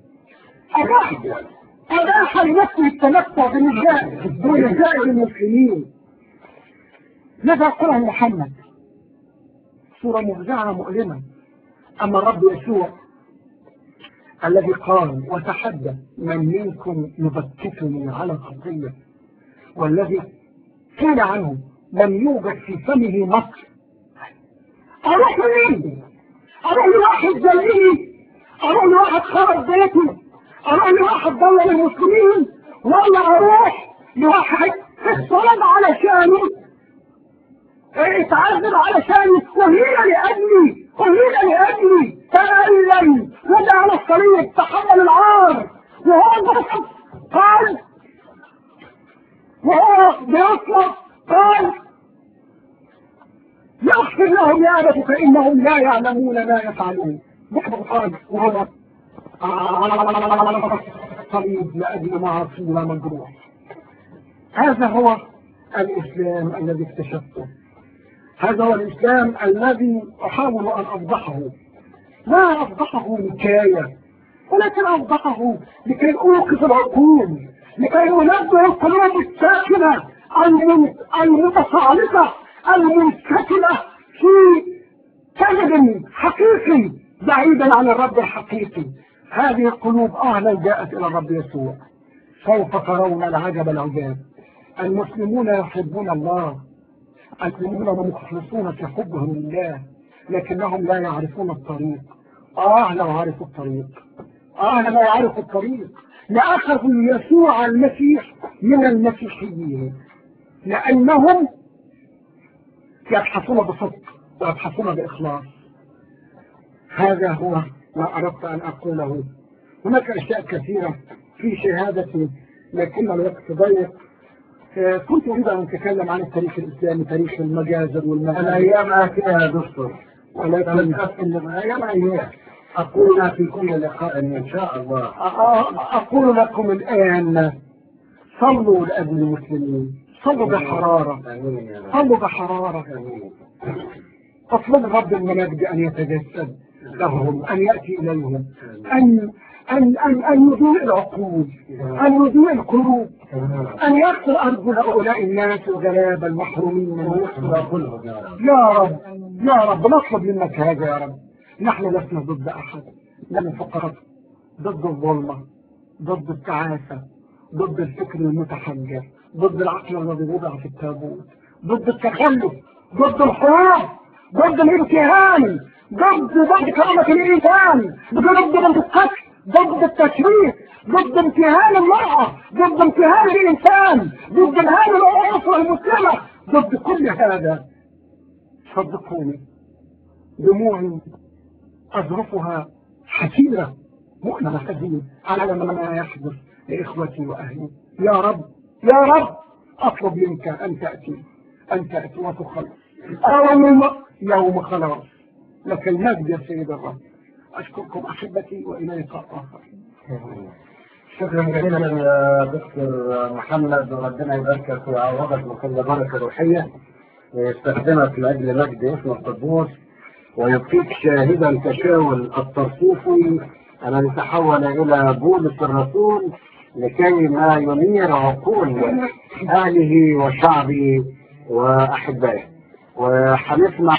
أباح لنفسه التمتع بنجاء المسلمين. ماذا يقول محمد؟ صورة مفزعة مؤلمة. أما الرب يسوع الذي قال وتحدى من منكم يبكتني على خطية والذي قيل عنه لم يوجد في فمه مصر. أروح لمين؟ أروح لواحد زيي؟ أروح لواحد خرج بيته؟ أروح لواحد ضل المسلمين؟ ولا أروح لواحد اتصلب علشاني اتعذب علشاني أهين لأجلي تألم وضع على الصليب تحمل العار وهو بيطلب قال يغفر لهم يا أبت فإنهم لا يعلمون ما يفعلون. بكبر قال وهو على الصليب لأجل معاصي مجروح. هذا هو الإسلام الذي اكتشفته. هذا هو الإسلام الذي أحاول أن أفضحه. لا أفضحه نكاية ولكن أفضحه لكي أوقف العقول لكي أنبه القلوب الساكنة المتصالحة المنسكنة في كذب حقيقي بعيدا عن الرب الحقيقي. هذه القلوب لو جاءت إلى الرب يسوع سوف ترون العجب العجاب. المسلمون يحبون الله المسلمون مخلصون في حبهم لله لكنهم لا يعرفون الطريق. لو عرفوا الطريق لو عرفوا الطريق لأخذوا يسوع المسيح من المسيحيين لأنهم يبحثون بصدق ويبحثون بإخلاص. هذا هو ما أردت أن أقوله. هناك أشياء كثيرة في شهادتي لكن الوقت ضيق. كنت أريد أن أتكلم عن التاريخ الإسلامي تاريخ المجازر والمجازر. الأيام آتية يا دكتور ولكن الأيام أقول في كل لقاء إن شاء الله. أقول لكم الآن صلوا لأجل المسلمين. صلوا بحرارة. صلوا بحرارة. اطلب رب المجد ان يتجسد لهم، ان ياتي اليهم، ان يضيء العقول، ان يضيء القلوب، ان يغسل ارجل هؤلاء الناس الغلابه المحرومين من يا رب. يا رب نطلب منك هذا يا رب. نحن لسنا ضد احد، نحن فقط ضد الظلمه، ضد التعاسه، ضد الفكر المتحجر، ضد العقل الذي وضع في التابوت، ضد التخلف، ضد الحروب، ضد الامتهان، ضد كرامة الإنسان، ضد القتل، ضد التشريف، ضد امتهان المرأة، ضد امتهان الإنسان، ضد امتهان الأسرة المسلمة، ضد كل هذا. صدقوني دموعي أذرفها حسيرة مؤلمة حزينة على ما يحدث لإخوتي وأهلي. يا رب يا رب أطلب منك أن تأتي وتخلص يوم خلاص. لك المجد يا سيد الرب. أشكركم أحبتي وإلى لقاء آخر. شكرا جزيلا يا دكتور محمد، وربنا يباركك ويعوضك بكل بركة روحية ويستخدمك لأجل مجد اسم القدوس، ويبقيك شاهدا كشاول الطرسوسي أن يتحول إلى بولس الرسول لكي ما ينير عقول أهله وشعبه وأحبائه. وحنسمع